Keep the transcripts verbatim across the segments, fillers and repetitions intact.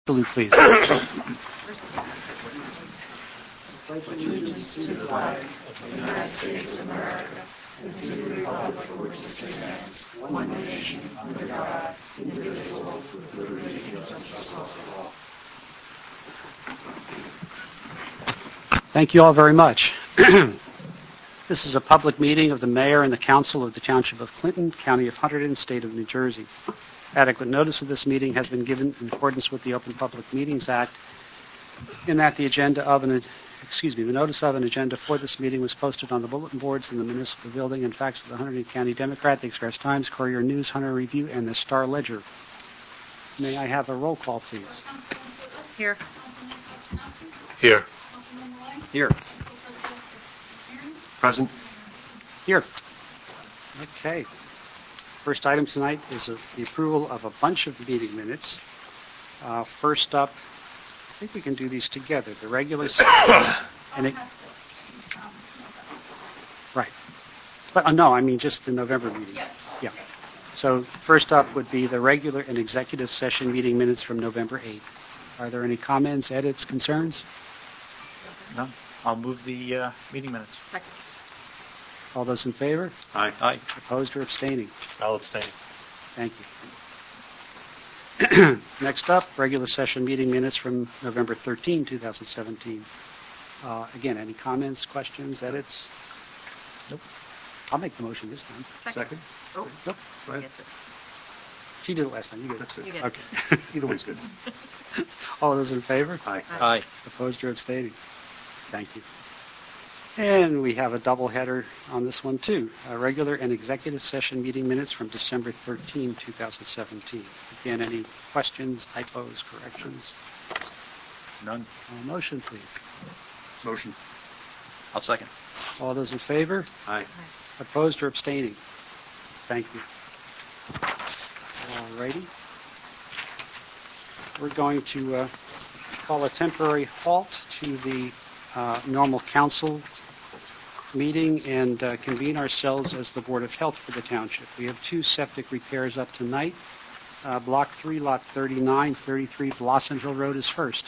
Salute, please. Allegiance to the flag of the United States of America and to the republic for which it stands, one nation, under God, indivisible, with liberty and justice for all. Thank you all very much. This is a public meeting of the Mayor and the Council of the Township of Clinton, County of Hunterdon, State of New Jersey. Adequate notice of this meeting has been given in accordance with the Open Public Meetings Act, in that the agenda of an excuse me, the notice of an agenda for this meeting was posted on the bulletin boards in the municipal building and faxed to the Hunterdon County Democrat, the Express Times, Courier News, Hunter Review, and the Star Ledger. May I have a roll call, please? Here. Here. Here. Present. Here. Okay. First item tonight is a, the approval of a bunch of meeting minutes. Uh, first up, I think we can do these together. The regular and it, right, but uh, no, I mean just the November meeting. Yes. Yeah. So first up would be the regular and executive session meeting minutes from November eighth. Are there any comments, edits, concerns? No. I'll move the uh, meeting minutes. Second. All those in favor? Aye. Aye. Opposed or abstaining? I'll abstain. Thank you. Next up, regular session meeting minutes from November thirteenth, twenty seventeen. Uh, again, any comments, questions, edits? Nope. I'll make the motion this time. Second. Second. Oh, Nope. go ahead. It. She did it last time. You get That's it. it. You get it. Okay. Either way's good. All those in favor? Aye. Aye. Opposed or abstaining? Thank you. And we have a double header on this one, too. A regular and executive session meeting minutes from December thirteenth, twenty seventeen. Again, any questions, typos, corrections? None. Uh, motion, please. Motion. I'll second. All those in favor? Aye. Opposed or abstaining? Thank you. All righty. We're going to uh, call a temporary halt to the uh, normal council meeting and uh, convene ourselves as the Board of Health for the township. We have two septic repairs up tonight. Uh, Block three, Lot thirty-nine, thirty-three Blossom Hill Road is first.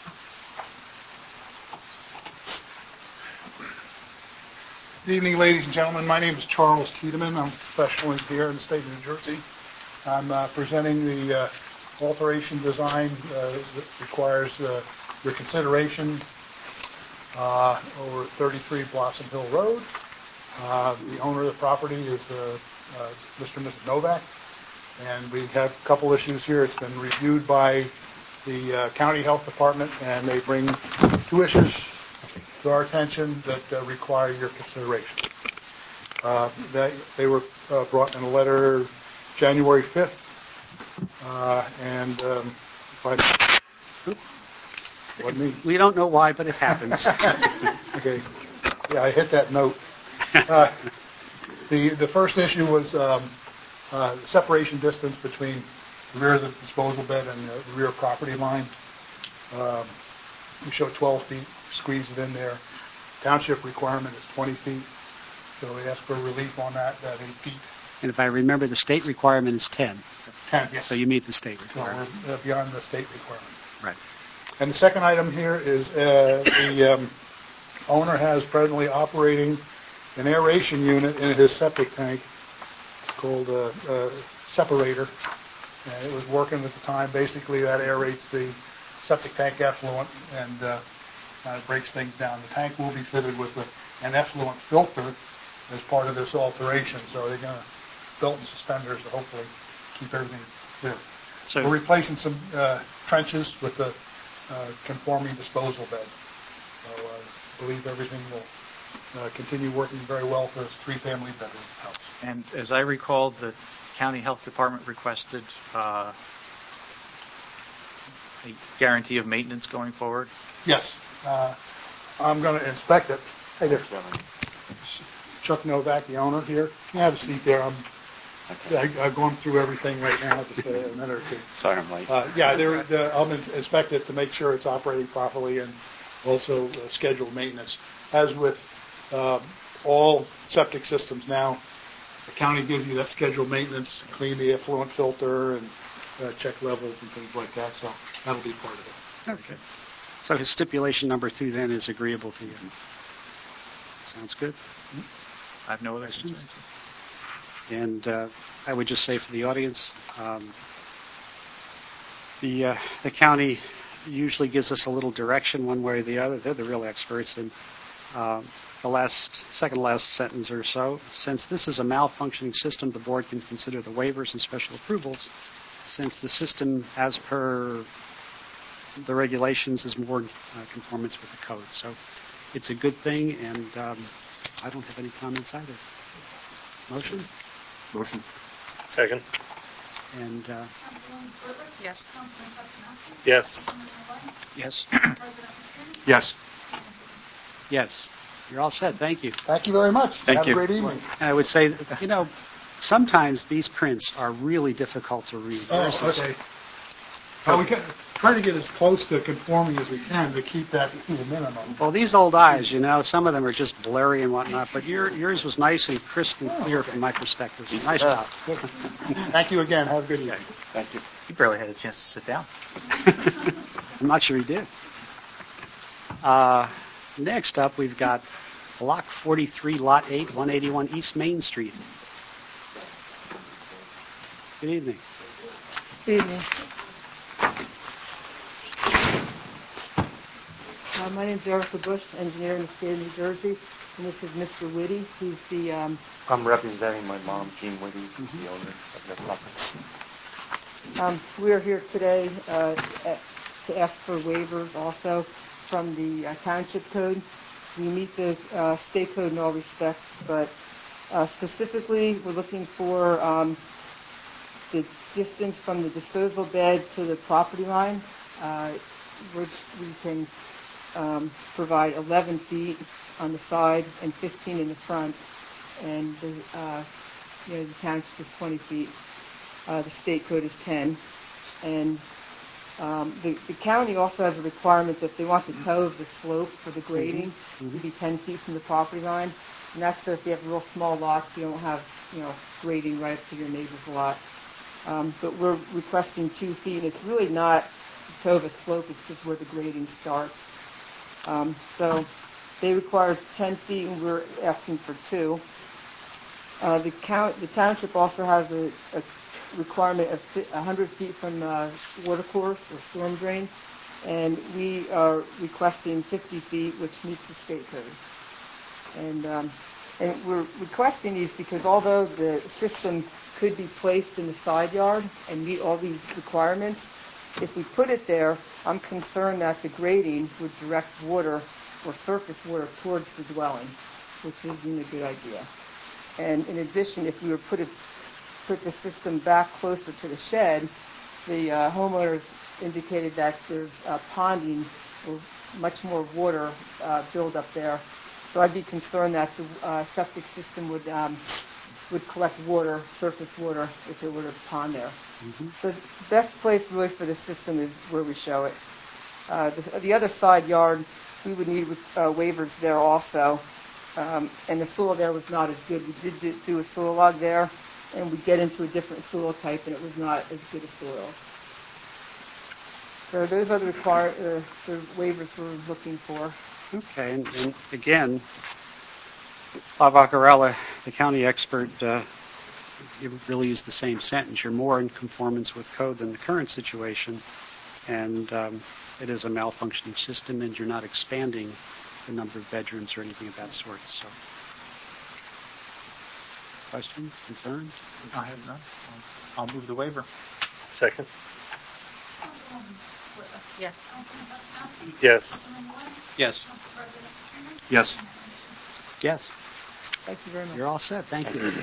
Good evening, ladies and gentlemen. My name is Charles Tiedemann. I'm a professional engineer in the state of New Jersey. I'm uh, presenting the uh, alteration design uh, that requires uh, your consideration uh, over thirty-three Blossom Hill Road. Uh, the owner of the property is uh, uh, Mister and Missus Novak, and we have a couple issues here. It's been reviewed by the uh, County Health Department, and they bring two issues to our attention that uh, require your consideration. Uh, they, they were uh, brought in a letter January fifth, uh, and um, if I, oops, wasn't me. We don't know why, but it happens. Okay, yeah, I hit that note. Uh, the the first issue was um, uh, separation distance between the rear of the disposal bed and the rear property line. Um, we show twelve feet, squeeze it in there. Township requirement is twenty feet, so we ask for relief on that, that eight feet. And if I remember, the state requirement is ten. ten, yes. So you meet the state So requirement. we're uh, beyond the state requirement. Right. And the second item here is uh, the um, owner has presently operating an aeration unit in his septic tank called a, a separator. And it was working at the time. Basically, that aerates the septic tank effluent and uh, kind of breaks things down. The tank will be fitted with a, an effluent filter as part of this alteration. So they're going to belt and suspenders to hopefully keep everything clear. So We're replacing some uh, trenches with the uh, conforming disposal bed. So uh, I believe everything will uh, continue working very well for this three-family bedroom house. And as I recall, the County Health Department requested uh, a guarantee of maintenance going forward. Yes, uh, I'm going to inspect it. Hey there, Chuck Novak, the owner here. Can you have a seat there? I'm I, I'm going through everything right now. Just a minute or two. Sorry, I'm late. Uh, yeah, they're, the, I'll inspect it to make sure it's operating properly and also uh, scheduled maintenance. As with uh, all septic systems now, the county gives you that scheduled maintenance, clean the effluent filter and uh, check levels and things like that, so that'll be part of it. Okay. So his stipulation number two then is agreeable to you. Sounds good. I have no other Questions? concerns. And uh, I would just say for the audience, um, the uh, the county usually gives us a little direction one way or the other. They're the real experts. And uh, the last, second last sentence or so, since this is a malfunctioning system, the board can consider the waivers and special approvals, since the system, as per the regulations, is more in uh, conformance with the code. So it's a good thing, and um, I don't have any comments either. Motion? Motion. Second. And uh, Councilwoman Squirrel? Yes. Councilman Kaczmarski? Yes. Councilman White? yes. President McKinnon? Yes. Yes. You're all set. Thank you. Thank you very much. Thank Have you. a great evening. And I would say, you know, sometimes these prints are really difficult to read. Oh, Yours is- okay. Well, we can try to get as close to conforming as we can to keep that to a minimum. Well, these old eyes, you know, some of them are just blurry and whatnot, but your, yours was nice and crisp and clear from my perspective. So nice job. Good. Thank you again. Have a good evening. Thank you. You barely had a chance to sit down. I'm not sure he did. Uh, next up, we've got Block forty-three, Lot eight, one eighty-one East Main Street. Good evening. Good evening. Uh, my name is Erica Bush, engineer in the state of New Jersey, and this is Mister Whitty. He's the um, I'm representing my mom, Jean Whitty, who's the owner of the property. um, we are here today uh, at, to ask for waivers also from the uh, township code. We meet the uh, state code in all respects, but uh, specifically we're looking for um, the distance from the disposal bed to the property line, uh, which we can um, provide eleven feet on the side and fifteen in the front, and the, uh, you know, the township is twenty feet. Uh, the state code is ten, and um, the, the county also has a requirement that they want the toe of the slope for the grading Mhm. to be ten feet from the property line, and that's so if you have real small lots, you don't have, you know, grading right up to your neighbor's lot. Um, but we're requesting two feet, and it's really not the toe of a slope, it's just where the grading starts. Um, so they require ten feet, and we're asking for two. Uh, the, count, the township also has a, a requirement of one hundred feet from the water course or storm drain, and we are requesting fifty feet, which meets the state code. And, um, and we're requesting these because although the system could be placed in the side yard and meet all these requirements, if we put it there, I'm concerned that the grading would direct water or surface water towards the dwelling, which isn't a good idea. And in addition, if we were put it, put the system back closer to the shed, the uh, homeowners indicated that there's uh, ponding or much more water uh, build up there. So I'd be concerned that the uh, septic system would um, would collect water, surface water, if it were to pond there. Mm-hmm. So the best place really for the system is where we show it. Uh, the, the other side yard, we would need uh, waivers there also. Um, and the soil there was not as good. We did do, do a soil log there, and we get into a different soil type, and it was not as good as soils. So those are the, require, uh, the waivers we're looking for. Okay, and, and again, Bob Accarella, the county expert, uh, you really use the same sentence. You're more in conformance with code than the current situation, and um, it is a malfunctioning system, and you're not expanding the number of bedrooms or anything of that sort. So, questions, concerns? I have none. I'll I'll move the waiver. Second. Councilwoman Squirrel? Yes. Councilman Kaczmarski? Yes. Councilman White? Yes. Council President McKinnon? Yes. Mayor Anderson? Yes, Thank you very much. you're all set. Thank you.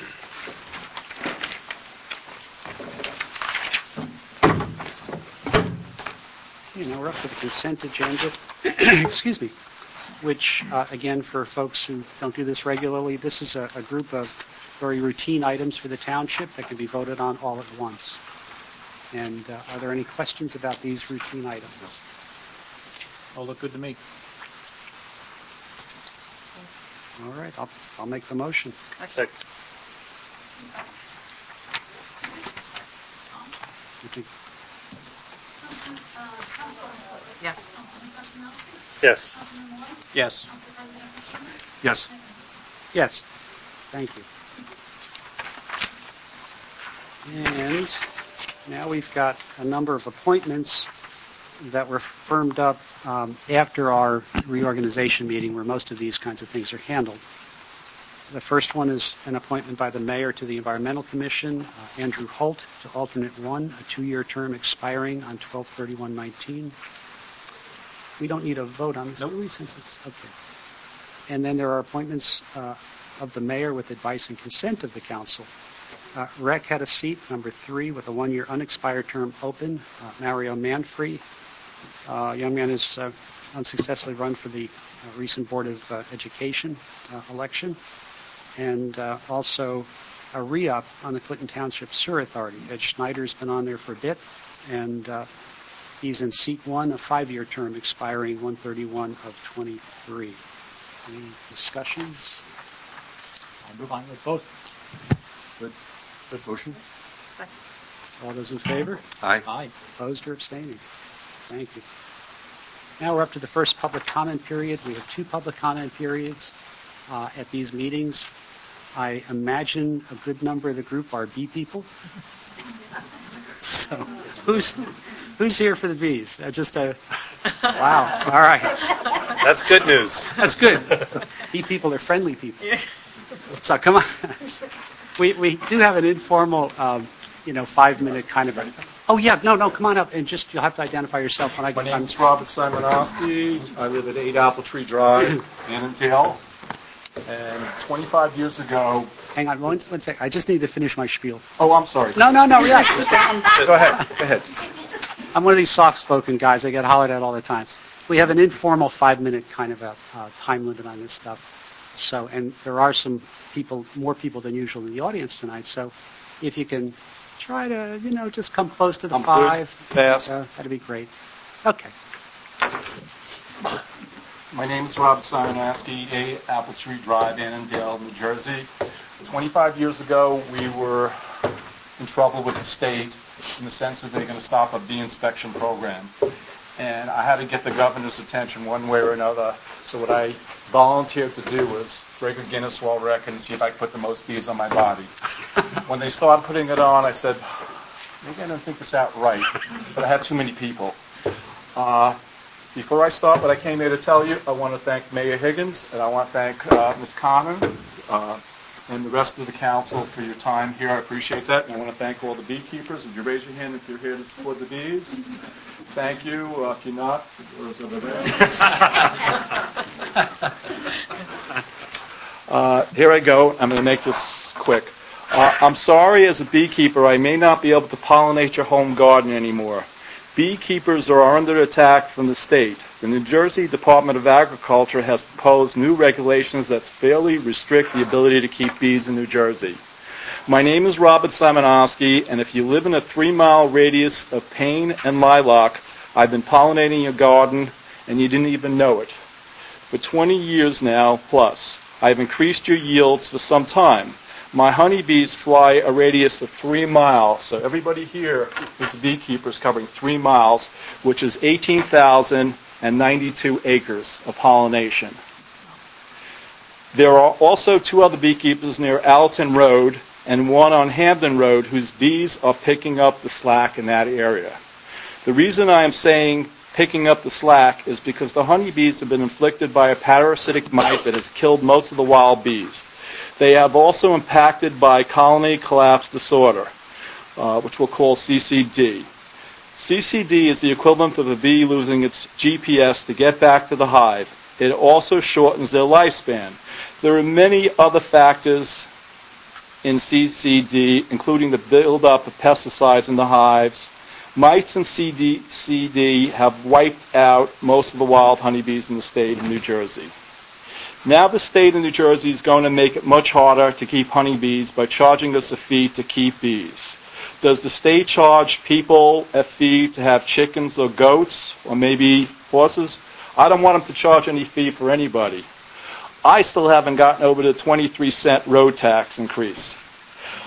Okay, now we're up to the consent agenda. Excuse me. Which, uh, again, for folks who don't do this regularly, this is a, a group of very routine items for the township that can be voted on all at once. And uh, are there any questions about these routine items? All look good to me. All right, I'll, I'll make the motion. Second. I think. Yes. Yes. Yes. Yes. Yes. Thank you. And now we've got a number of appointments that were firmed up um, after our reorganization meeting, where most of these kinds of things are handled. The first one is an appointment by the mayor to the Environmental Commission, uh, Andrew Holt to alternate one, a two-year term expiring on twelve thirty-one nineteen. We don't need a vote on this, Nope. do we, since it's okay. And then there are appointments uh, of the mayor with advice and consent of the council. Uh, Rec had a seat, number three, with a one-year unexpired term open. Uh, Mario Manfrey, uh, young man has uh, unsuccessfully run for the uh, recent Board of uh, Education uh, election. And uh, also a re-up on the Clinton Township Sewer Authority. Ed Schneider's been on there for a bit, and uh, he's in seat one, a five-year term expiring one thirty-one of twenty-three. Any discussions? I'll move on with both. Good. Good motion. Second. All those in favor? Aye. Aye. Opposed or abstaining? Thank you. Now we're up to the first public comment period. We have two public comment periods uh, at these meetings. I imagine a good number of the group are bee people. So who's who's here for the bees? Uh, just a wow. All right. That's good news. That's good. Bee people are friendly people. So come on. We we do have an informal, um, you know, five minute kind of. A, oh yeah, no, no, come on up and just you'll have to identify yourself when I My get. name is Robert Simonowski. I live at eight Apple Tree Drive, Annandale. And twenty-five years ago. Hang on one one sec. I just need to finish my spiel. Oh, I'm sorry. No, no, no, relax. Just- I'm, Go ahead. Go ahead. I'm one of these soft-spoken guys. I get hollered at all the time. We have an informal five-minute kind of a uh, time limit on this stuff. So, and there are some people, more people than usual in the audience tonight. So, if you can try to, you know, just come close to the I'm five, good, fast. Uh, that'd be great. Okay. My name is Robert Simonowski, eight Apple Tree Drive, Annandale, New Jersey. twenty-five years ago, we were in trouble with the state in the sense that they're going to stop a bee inspection program. And I had to get the governor's attention one way or another. So what I volunteered to do was break a Guinness World Record and see if I could put the most bees on my body. When they started putting it on, I said, maybe I don't think this out right. But I had too many people. Uh, Before I start what I came here to tell you, I want to thank Mayor Higgins, and I want to thank uh, Miz Connor uh, and the rest of the council for your time here. I appreciate that. And I want to thank all the beekeepers. Would you raise your hand if you're here to support the bees? Thank you. Uh, if you're not, those over there. uh, here I go. I'm going to make this quick. Uh, I'm sorry, as a beekeeper, I may not be able to pollinate your home garden anymore. Beekeepers are under attack from the state. The New Jersey Department of Agriculture has proposed new regulations that severely restrict the ability to keep bees in New Jersey. My name is Robert Simonowski, and if you live in a three-mile radius of Payne and Lilac, I've been pollinating your garden, and you didn't even know it. For twenty years now, plus, I've increased your yields for some time. My honeybees fly a radius of three miles, so everybody here is beekeepers covering three miles, which is eighteen thousand ninety-two acres of pollination. There are also two other beekeepers near Allerton Road and one on Hamden Road whose bees are picking up the slack in that area. The reason I am saying picking up the slack is because the honeybees have been inflicted by a parasitic mite that has killed most of the wild bees. They have also impacted by colony collapse disorder, uh, which we'll call C C D. C C D is the equivalent of a bee losing its G P S to get back to the hive. It also shortens their lifespan. There are many other factors in C C D, including the buildup of pesticides in the hives. Mites and C C D have wiped out most of the wild honeybees in the state of New Jersey. Now the state of New Jersey is going to make it much harder to keep honeybees by charging us a fee to keep bees. Does the state charge people a fee to have chickens or goats or maybe horses? I don't want them to charge any fee for anybody. I still haven't gotten over the twenty-three cent road tax increase.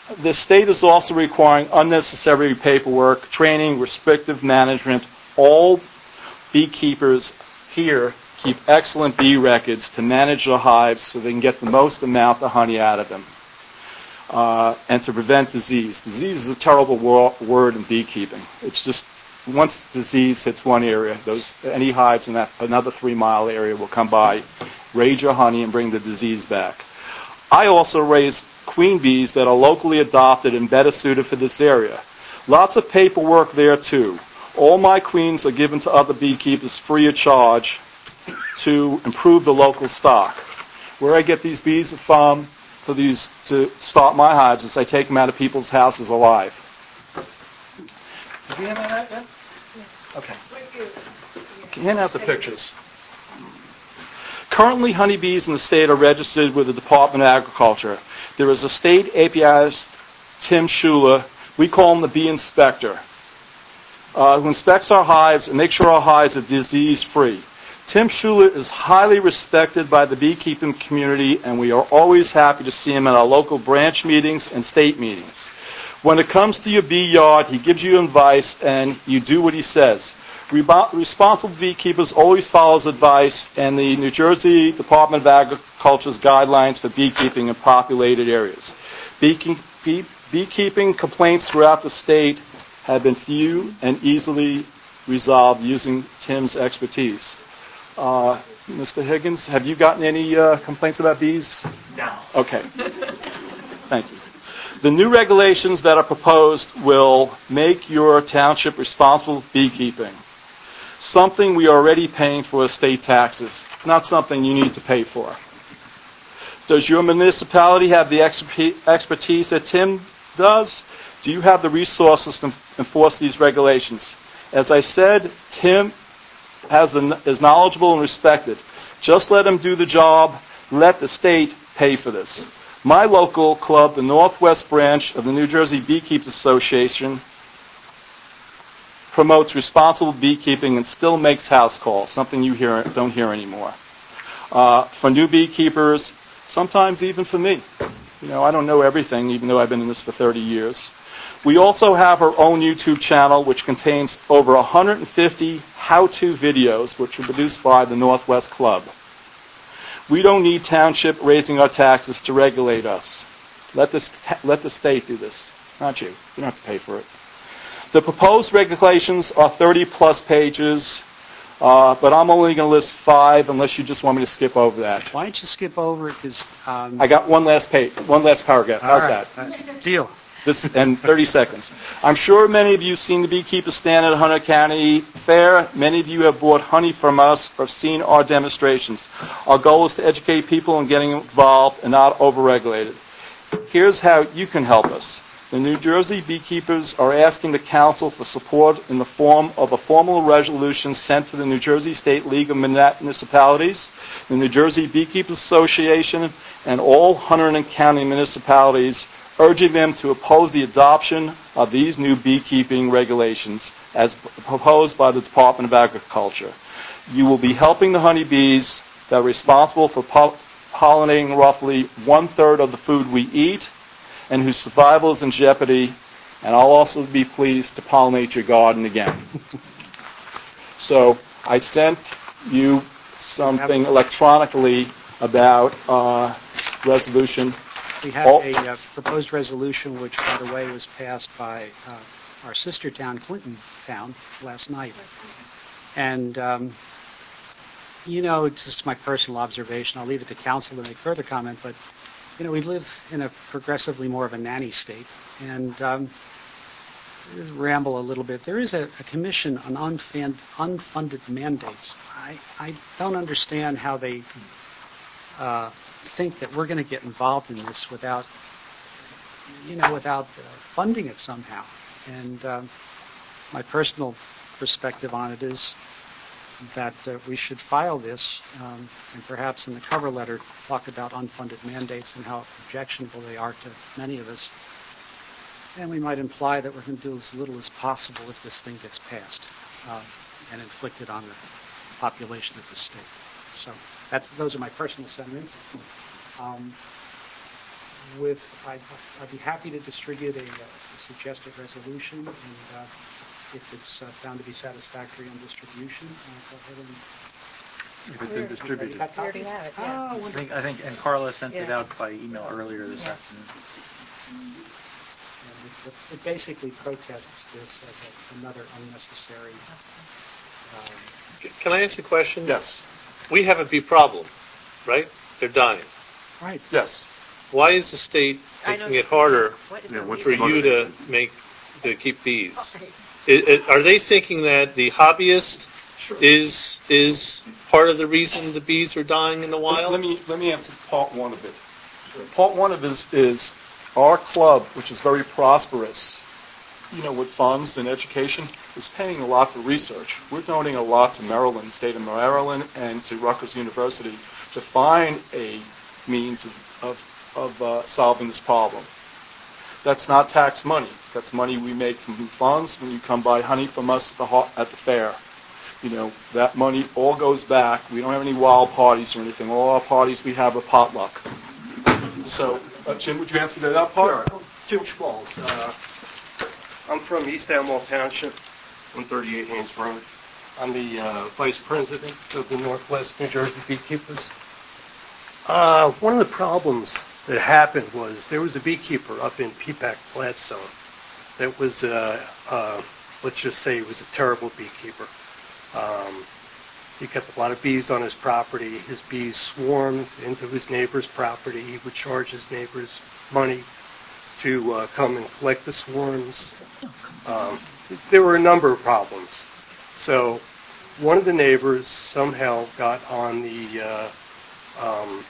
the state is also requiring unnecessary paperwork, training, restrictive management. All beekeepers here keep excellent bee records to manage their hives so they can get the most amount of honey out of them, uh, and to prevent disease. Disease is a terrible wor- word in beekeeping. It's just once disease hits one area, those any hives in that another three-mile area will come by, raid your honey, and bring the disease back. I also raise queen bees that are locally adopted and better suited for this area. Lots of paperwork there too. All my queens are given to other beekeepers free of charge to improve the local stock. Where I get these bees from for these to start my hives is I take them out of people's houses alive. Did you hand that out yet? Okay. Okay, hand out the pictures. Currently, honeybees in the state are registered with the Department of Agriculture. There is a state apiarist, Tim Schuler. We call him the bee inspector, uh, who inspects our hives and makes sure our hives are disease-free. Tim Schuler is highly respected by the beekeeping community, and we are always happy to see him at our local branch meetings and state meetings. When it comes to your bee yard, he gives you advice, and you do what he says. Rebo- responsible beekeepers always follows advice, and the New Jersey Department of Agriculture's guidelines for beekeeping in populated areas. Beekeeping, bee, beekeeping complaints throughout the state have been few and easily resolved using Tim's expertise. Uh, Mister Higgins, have you gotten any uh, complaints about bees? No. Okay. Thank you. The new regulations that are proposed will make your township responsible for beekeeping, something we are already paying for as state taxes. It's not something you need to pay for. Does your municipality have the expertise that Tim does? Do you have the resources to enforce these regulations? As I said, Tim has a, is knowledgeable and respected. Just let him do the job. Let the state pay for this. My local club, the Northwest Branch of the New Jersey Beekeepers Association, promotes responsible beekeeping and still makes house calls, something you hear, don't hear anymore. Uh, for new beekeepers, sometimes even for me. You know, I don't know everything, even though I've been in this for thirty years. We also have our own YouTube channel, which contains over one hundred fifty how-to videos, which were produced by the Northwest Club. We don't need township raising our taxes to regulate us. Let this, let the state do this, not you. You don't have to pay for it. The proposed regulations are thirty-plus pages, uh, but I'm only going to list five unless you just want me to skip over that. Why don't you skip over it? Because um, I got one last page, one last paragraph. How's right. that? Uh, deal. This and thirty seconds. I'm sure many of you have seen the beekeepers stand at Hunter County Fair. Many of you have bought honey from us or seen our demonstrations. Our goal is to educate people in getting involved and not overregulated. Here's how you can help us. The New Jersey beekeepers are asking the council for support in the form of a formal resolution sent to the New Jersey State League of Municipalities, the New Jersey Beekeepers Association, and all Hunter County municipalities, urging them to oppose the adoption of these new beekeeping regulations as proposed by the Department of Agriculture. You will be helping the honeybees that are responsible for pollinating roughly one-third of the food we eat and whose survival is in jeopardy, and I'll also be pleased to pollinate your garden again. So I sent you something electronically about uh, resolution. We have Oh. a uh, proposed resolution, which, by the way, was passed by uh, our sister town, Clinton Town, last night. And, um, you know, it's just my personal observation. I'll leave it to council to make further comment, but, you know, we live in a progressively more of a nanny state. And um, just ramble a little bit. There is a, a commission on unfund, unfunded mandates. I, I don't understand how they uh, think that we're going to get involved in this without, you know, without uh, funding it somehow. And um, my personal perspective on it is that uh, we should file this um, and perhaps in the cover letter talk about unfunded mandates and how objectionable they are to many of us. And we might imply that we're going to do as little as possible if this thing gets passed um, and inflicted on the population of the state. So that's those are my personal sentiments. Um, with, I'd, I'd be happy to distribute a, a suggested resolution, and uh, if it's uh, found to be satisfactory on distribution, I'll go ahead and. If it's been distributed. Got We already copies? have it, Oh, yeah. I wonderful. think, I think, and Carla sent it Yeah. out by email earlier this Yeah. afternoon. And it, it basically protests this as a, another unnecessary. Um, Can I ask a question? Yes. We have a bee problem, right? They're dying. right. Yes. Why is the state I know making it Steve harder is. What is Yeah, the what's for the reason? you to motivation? make to keep bees? Okay. I- I- are they thinking that the hobbyist Sure. is is part of the reason the bees are dying in the wild? Let me let me answer part one of it. Part one of it is, is our club, which is very prosperous, you know, with funds and education, is paying a lot for research. We're donating a lot to Maryland, the state of Maryland, and to Rutgers University to find a means of of, of uh, solving this problem. That's not tax money. That's money we make from funds when you come buy honey from us at the ho- at the fair. You know, that money all goes back. We don't have any wild parties or anything. All our parties we have are potluck. So, uh, Jim, would you answer to that part? Sure. Jim Schmalz. Uh, I'm from East Amwell Township, one thirty-eight Haynes Road. I'm the uh, vice president of the Northwest New Jersey Beekeepers. Uh, one of the problems that happened was there was a beekeeper up in Peapack, Gladstone, that was, uh, uh, let's just say, he was a terrible beekeeper. Um, he kept a lot of bees on his property. His bees swarmed into his neighbor's property. He would charge his neighbors money to uh, come and collect the swarms. Um, there were a number of problems. So one of the neighbors somehow got on the uh, um,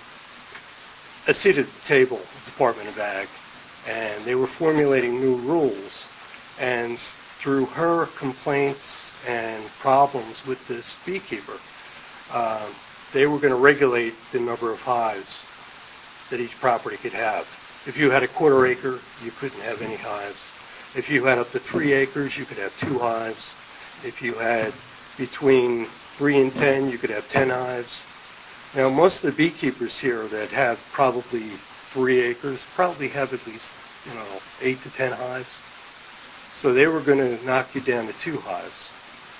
a seat at the table, Department of Ag, and they were formulating new rules. And through her complaints and problems with this beekeeper, uh, they were going to regulate the number of hives that each property could have. If you had a quarter acre, you couldn't have any hives. If you had up to three acres, you could have two hives. If you had between three and ten, you could have ten hives. Now, most of the beekeepers here that have probably three acres probably have at least, you know, eight to ten hives. So they were going to knock you down to two hives.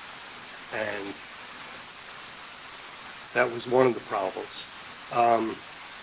And that was one of the problems. Um,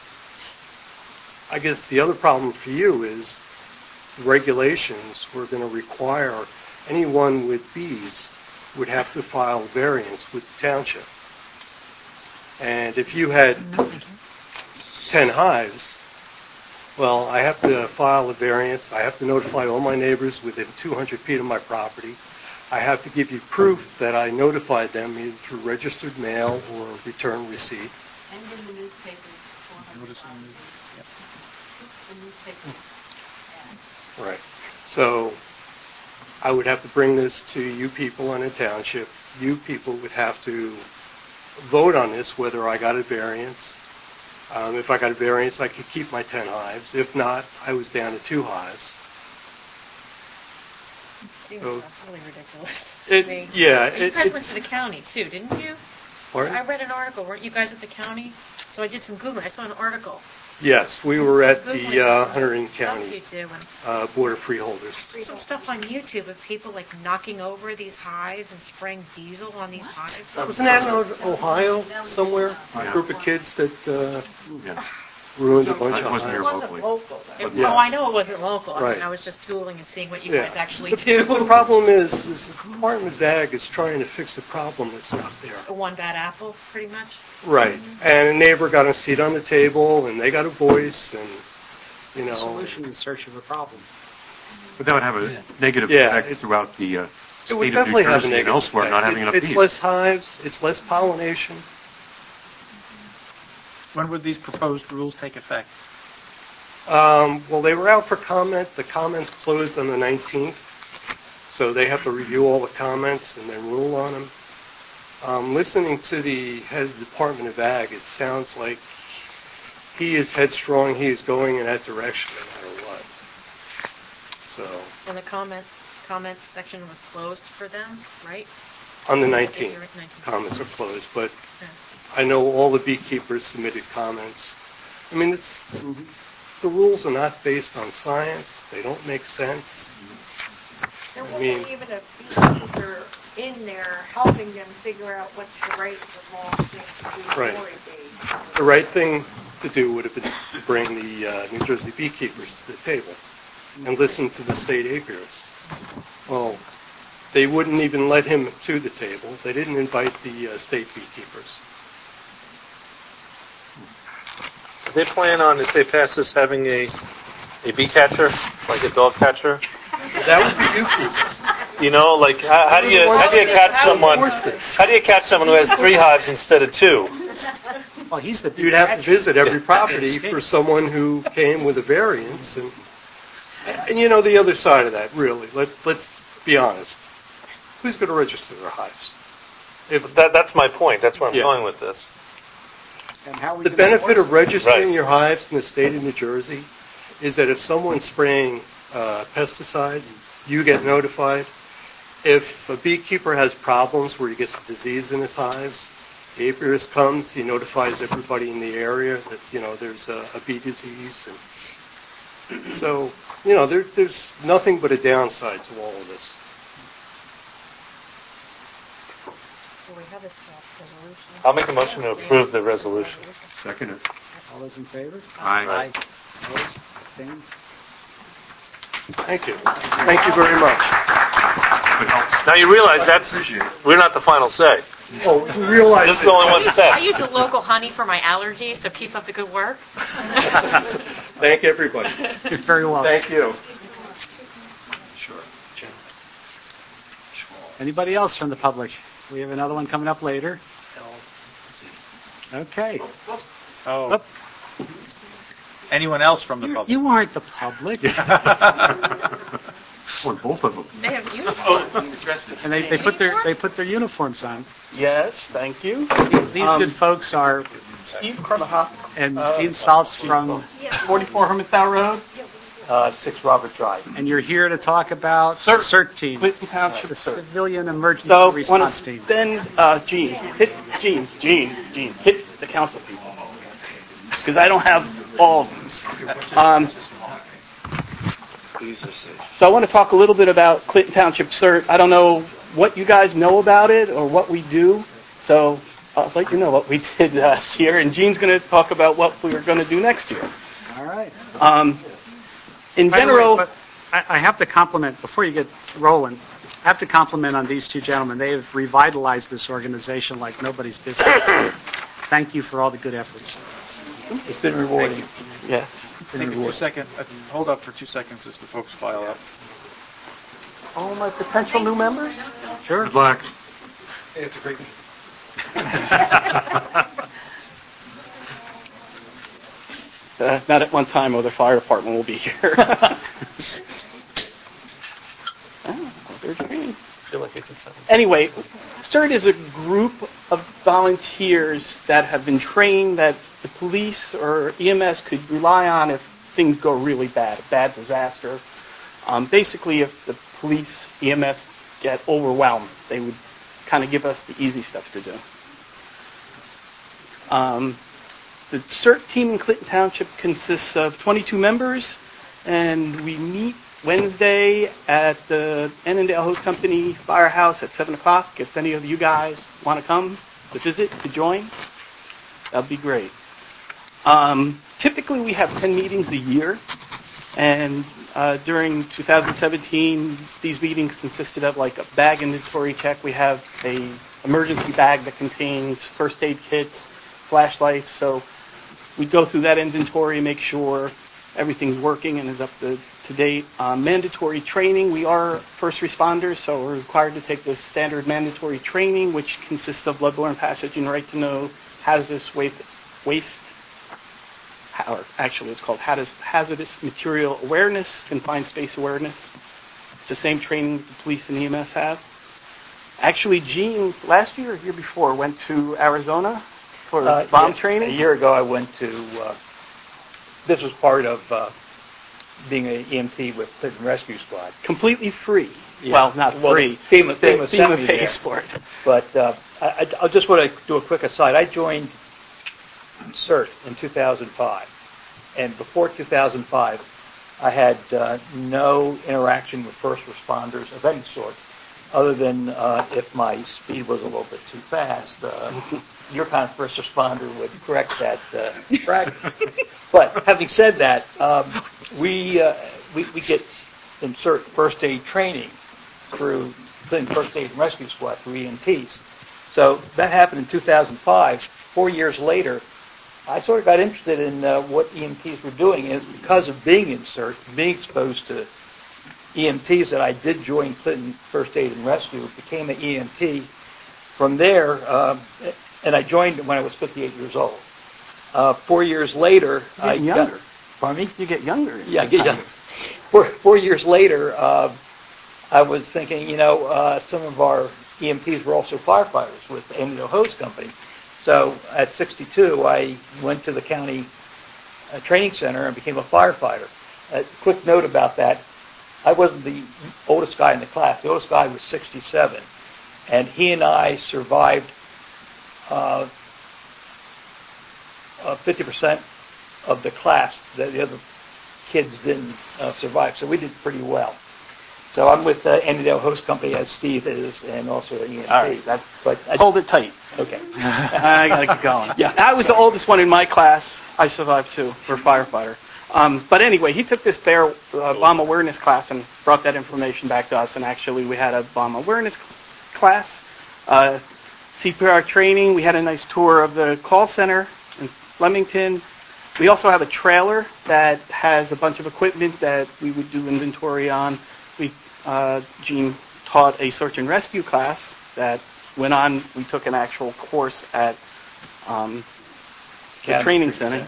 I guess the other problem for you is the regulations were going to require anyone with bees would have to file a variance with the township. And if you had ten hives, well, I have to file a variance. I have to notify all my neighbors within two hundred feet of my property. I have to give you proof that I notified them either through registered mail or return receipt. And in the newspaper. Notice in the- The newspaper. Right. So I would have to bring this to you people in the township. You people would have to vote on this, whether I got a variance. Um, if I got a variance, I could keep my ten hives. If not, I was down to two hives. Seems So- really ridiculous It- to me. yeah, And you it- guys went it's- to the county too, didn't you? Pardon? I read an article. Weren't you guys with the county? So I did some Googling. I saw an article. Yes, we were at the Googling uh, some Hunterdon stuff County you do, and uh, Board of Freeholders. some stuff on YouTube of people like knocking over these hives and spraying diesel on these hives. Wasn't that in Ohio somewhere? A group of kids that uh, Yeah. ruined a bunch It of wasn't here hives. locally. It- Yeah. Oh, I know it wasn't local. I Right. mean, I was just Googling and seeing what you Yeah. guys actually The, do. the problem is, is the Department of Ag is trying to fix a problem that's not there. A one bad apple, pretty much. Right. And a neighbor got a seat on the table, and they got a voice, and, you know. Solution in search of a problem. But that would have a negative Yeah, effect it's- throughout the uh, It would state of New definitely have a Jersey and negative elsewhere, effect. not having It's, enough it's bees. less hives, it's less pollination. When would these proposed rules take effect? Um, well, they were out for comment. The comments closed on the nineteenth, so they have to review all the comments and then rule on them. Um, listening to the head of the Department of Ag, it sounds like he is headstrong. He is going in that direction no matter what. So, And the comment comment section was closed for them, right? on the If nineteenth, you're at nineteenth. comments are closed, but Yeah. I know all the beekeepers submitted comments. I mean, it's the rules are not based on science. They don't make sense. There I wasn't mean- even a beekeeper in there helping them figure out what's the right and the wrong thing to do Right. before it be. The right thing to do would have been to bring the uh, New Jersey beekeepers to the table and listen to the state apiarist. Well, they wouldn't even let him to the table. They didn't invite the uh, state beekeepers. They plan on, if they pass this, having a a bee catcher, like a dog catcher. That would be you people. You know, like how, how do you how do you catch someone? How do you catch someone who has three hives instead of two? Well, he's the You'd have to visit every property for someone who came with a variance, and and you know the other side of that. Really, let let's be honest. Who's going to register their hives? If that that's my point. That's where I'm Yeah. going with this. And how are we The gonna benefit of enforce registering Right. your hives in the state of New Jersey is that if someone's spraying uh, pesticides, you get notified. If a beekeeper has problems where he gets a disease in his hives, the apiarist comes, he notifies everybody in the area that, you know, there's a, a bee disease. And so, you know, there, there's nothing but a downside to all of this. Well, we have this draft resolution. I'll make a motion to approve the resolution. Second it. it? All those in favor? Aye. Opposed? Abstained? Thank you. Thank you very much. Good help. Now you realize that's Appreciate it. we're not the final say. Oh, we realize This is the only one I step. use the local honey for my allergies, so keep up the good work. Thank everybody. You're very welcome. Thank you. Sure. Anybody else from the public? We have another one coming up later. Okay. Oh, Oop. anyone else from the You- public? You aren't the public. Boy, both of them. They have uniforms. And they, they put their they put their uniforms on. Yes, thank you. These Um, good folks are Steve Carvajal, and Dean Saltz from, forty-four Hermantown Road, uh, six Robert Drive. and you're here to talk about CERT. CERT team, Clinton Township the CERT. Civilian Emergency So, want Response to Team. then, uh, Gene, hit, Gene, Gene, Gene, hit the council people. Because I don't have all of them. Um, so I want to talk a little bit about Clinton Township CERT. I don't know what you guys know about it or what we do. So I'll let you know what we did uh, this year. And Gene's going to talk about what we're going to do next year. All right. Um, in By the way, general, but I, I have to compliment, before you get rolling, I have to compliment on these two gentlemen. They have revitalized this organization like nobody's business. Thank you for all the good efforts. it's been rewarding. Yes. Take a two second, uh, hold up for two seconds as the folks file up. All my potential new members? Sure. Good luck. It's a great Uh, not at one time, or the fire department will be here. Oh, there's Green. I feel like it's at seven. Anyway, CERT is a group of volunteers that have been trained that the police or E M S could rely on if things go really bad, a bad disaster. Um, basically, if the police, E M S get overwhelmed, they would kind of give us the easy stuff to do. Um, the CERT team in Clinton Township consists of twenty-two members, and we meet Wednesday at the Annandale Hose Company Firehouse at seven o'clock. If any of you guys want to come to visit, to join, that'd be great. Um, typically, we have ten meetings a year, and uh, during two thousand seventeen, these meetings consisted of like a bag inventory check. We have a emergency bag that contains first aid kits, flashlights, so we go through that inventory, make sure everything's working and is up to, to date. Uh, mandatory training, we are first responders, so we're required to take the standard mandatory training, which consists of bloodborne pathogen, right to know, hazardous waste, waste or actually it's called hazardous material awareness, confined space awareness. It's the same training the police and E M S have. Actually, Gene, last year or year before, went to Arizona for Uh, bomb yeah, training. A year ago, I went to, uh, this was part of uh, being an E M T with Clinton Rescue Squad. Completely free. Yeah. Well, not Well, free. FEMA, FEMA, FEMA sent me there. pays for it. But uh, I, I I just want to do a quick aside. I joined CERT in two thousand five, and before two thousand five, I had uh, no interaction with first responders of any sort, other than uh, if my speed was a little bit too fast. Uh, your kind of first responder would correct that uh, fragment. But having said that, um, we, uh, we we get insert first aid training through Clinton First Aid and Rescue Squad for E M Ts. So that happened in two thousand five. Four years later, I sort of got interested in uh, what E M Ts were doing, and because of being in CERT, being exposed to E M Ts, that I did join Clinton First Aid and Rescue, became an E M T. From there, um, and I joined when I was fifty-eight years old. Uh, four years later, You're I younger. got, pardon me? You get younger. Yeah, I get younger. Four, four years later, uh, I was thinking, you know, uh, some of our E M Ts were also firefighters with the Annandale Hose Company. So at sixty-two, I went to the county uh, training center and became a firefighter. A quick note about that, I wasn't the oldest guy in the class. The oldest guy was sixty-seven. And he and I survived uh, uh, fifty percent of the class that the other kids didn't uh, survive. So we did pretty well. So I'm with uh, Annandale Hose Company, as Steve is, and also an E M T. All right, that's, but I, hold it tight. Okay. I gotta keep going. Yeah. I was the oldest one in my class. I survived too, for a firefighter. Um, but anyway, he took this bear uh, bomb awareness class and brought that information back to us. And actually, we had a bomb awareness class, uh, C P R training. We had a nice tour of the call center in Flemington. We also have a trailer that has a bunch of equipment that we would do inventory on. We, uh, Gene taught a search and rescue class that went on. We took an actual course at um, the training center.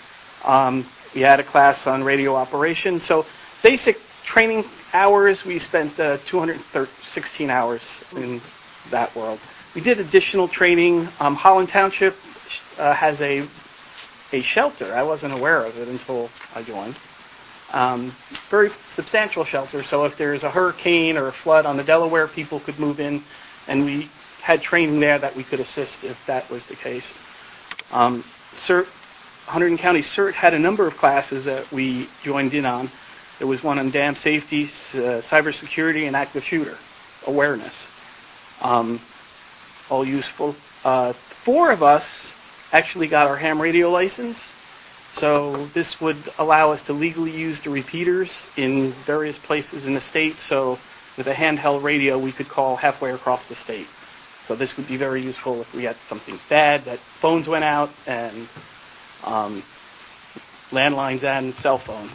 Um, we had a class on radio operation. So basic training hours, we spent uh, two hundred sixteen hours in that world. We did additional training. Um, Holland Township uh, has a a shelter. I wasn't aware of it until I joined. Um, very substantial shelter. So if there's a hurricane or a flood on the Delaware, people could move in, and we had training there that we could assist if that was the case. Um, CERT, Hunterdon County CERT had a number of classes that we joined in on. There was one on dam safety, uh, cybersecurity, and active shooter awareness. Um, all useful. Uh, four of us actually got our ham radio license. So this would allow us to legally use the repeaters in various places in the state. So with a handheld radio, we could call halfway across the state. So this would be very useful if we had something bad, that phones went out, and um, landlines and cell phones,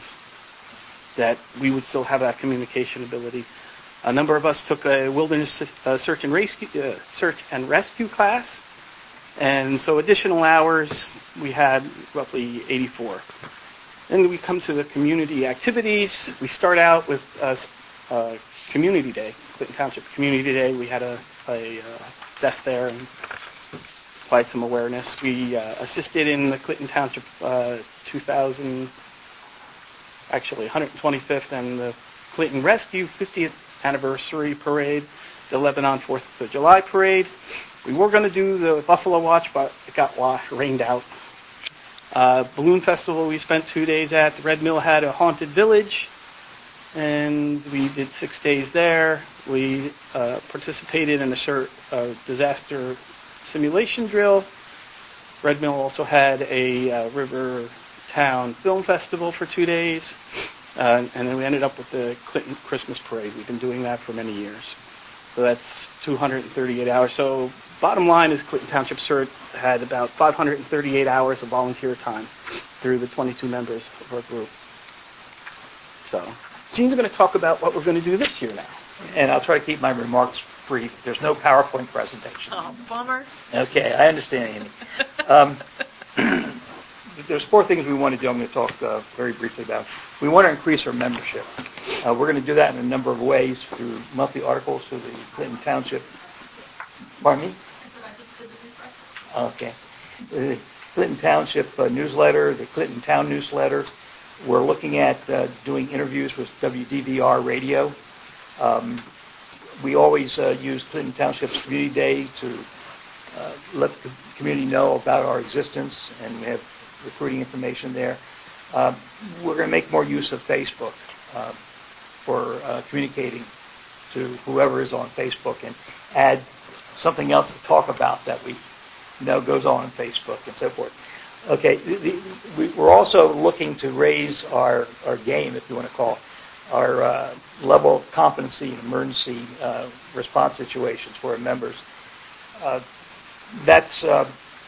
that we would still have that communication ability. A number of us took a wilderness uh, search and rescue uh, search and rescue class. And so additional hours, we had roughly eighty-four. Then we come to the community activities. We start out with uh, uh, Community Day, Clinton Township Community Day. We had a, a uh, desk there and supplied some awareness. We uh, assisted in the Clinton Township uh, two thousand, actually one hundred twenty-fifth, and the Clinton Rescue fiftieth Anniversary Parade, the Lebanon fourth of July Parade. We were going to do the Buffalo Watch, but it got rained out. Uh, Balloon Festival we spent two days at. The Red Mill had a haunted village, and we did six days there. We uh, participated in a CERT uh, disaster simulation drill. Red Mill also had a uh, River Town Film Festival for two days. Uh, and then we ended up with the Clinton Christmas Parade. We've been doing that for many years. So that's two hundred thirty-eight hours. So bottom line is Clinton Township CERT had about five hundred thirty-eight hours of volunteer time through the twenty-two members of our group. So Gene's going to talk about what we're going to do this year now. And I'll try to keep my remarks brief. There's no PowerPoint presentation. Oh, bummer. Okay, I understand, Amy. Um, there's four things we want to do I'm going to talk uh, very briefly about. We want to increase our membership. Uh, we're going to do that in a number of ways, through monthly articles through the Clinton Township. Pardon me? Okay. The Clinton Township uh, newsletter, the Clinton Town newsletter. We're looking at uh, doing interviews with W D V R radio. Um, we always uh, use Clinton Township's Community Day to uh, let the community know about our existence, and we have recruiting information there. Uh, we're going to make more use of Facebook uh, for uh, communicating to whoever is on Facebook and add something else to talk about that we know goes on on Facebook and so forth. Okay, the, the, we, we're also looking to raise our, our game, if you want to call it, our uh, level of competency in emergency uh, response situations for our members. Uh, that's uh,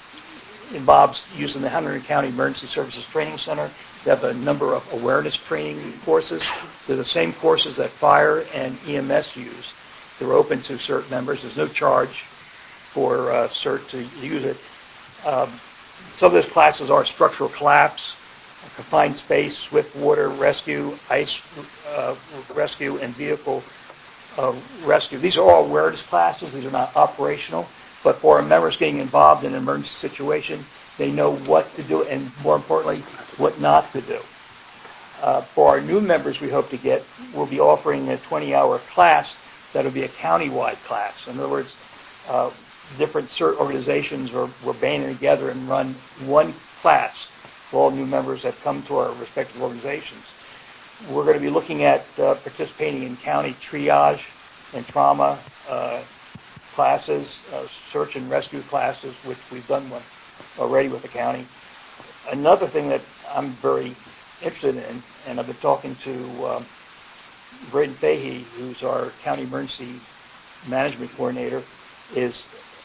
involves using the Hunterdon County Emergency Services Training Center. They have a number of awareness training courses. They're the same courses that fire and E M S use. They're open to CERT members. There's no charge for uh, CERT to use it. Um, some of those classes are structural collapse, confined space, swift water rescue, ice uh, rescue, and vehicle uh, rescue. These are all awareness classes. These are not operational. But for our members getting involved in an emergency situation, they know what to do and, more importantly, what not to do. Uh, for our new members we hope to get, we'll be offering a twenty-hour class that will be a county-wide class. In other words, uh, different CERT organizations are, were banding together and run one class for all new members that come to our respective organizations. We're going to be looking at uh, participating in county triage and trauma uh, classes, uh, search and rescue classes, which we've done one already with the county. Another thing that I'm very interested in, and I've been talking to um, Braden Fahey, who's our county emergency management coordinator, is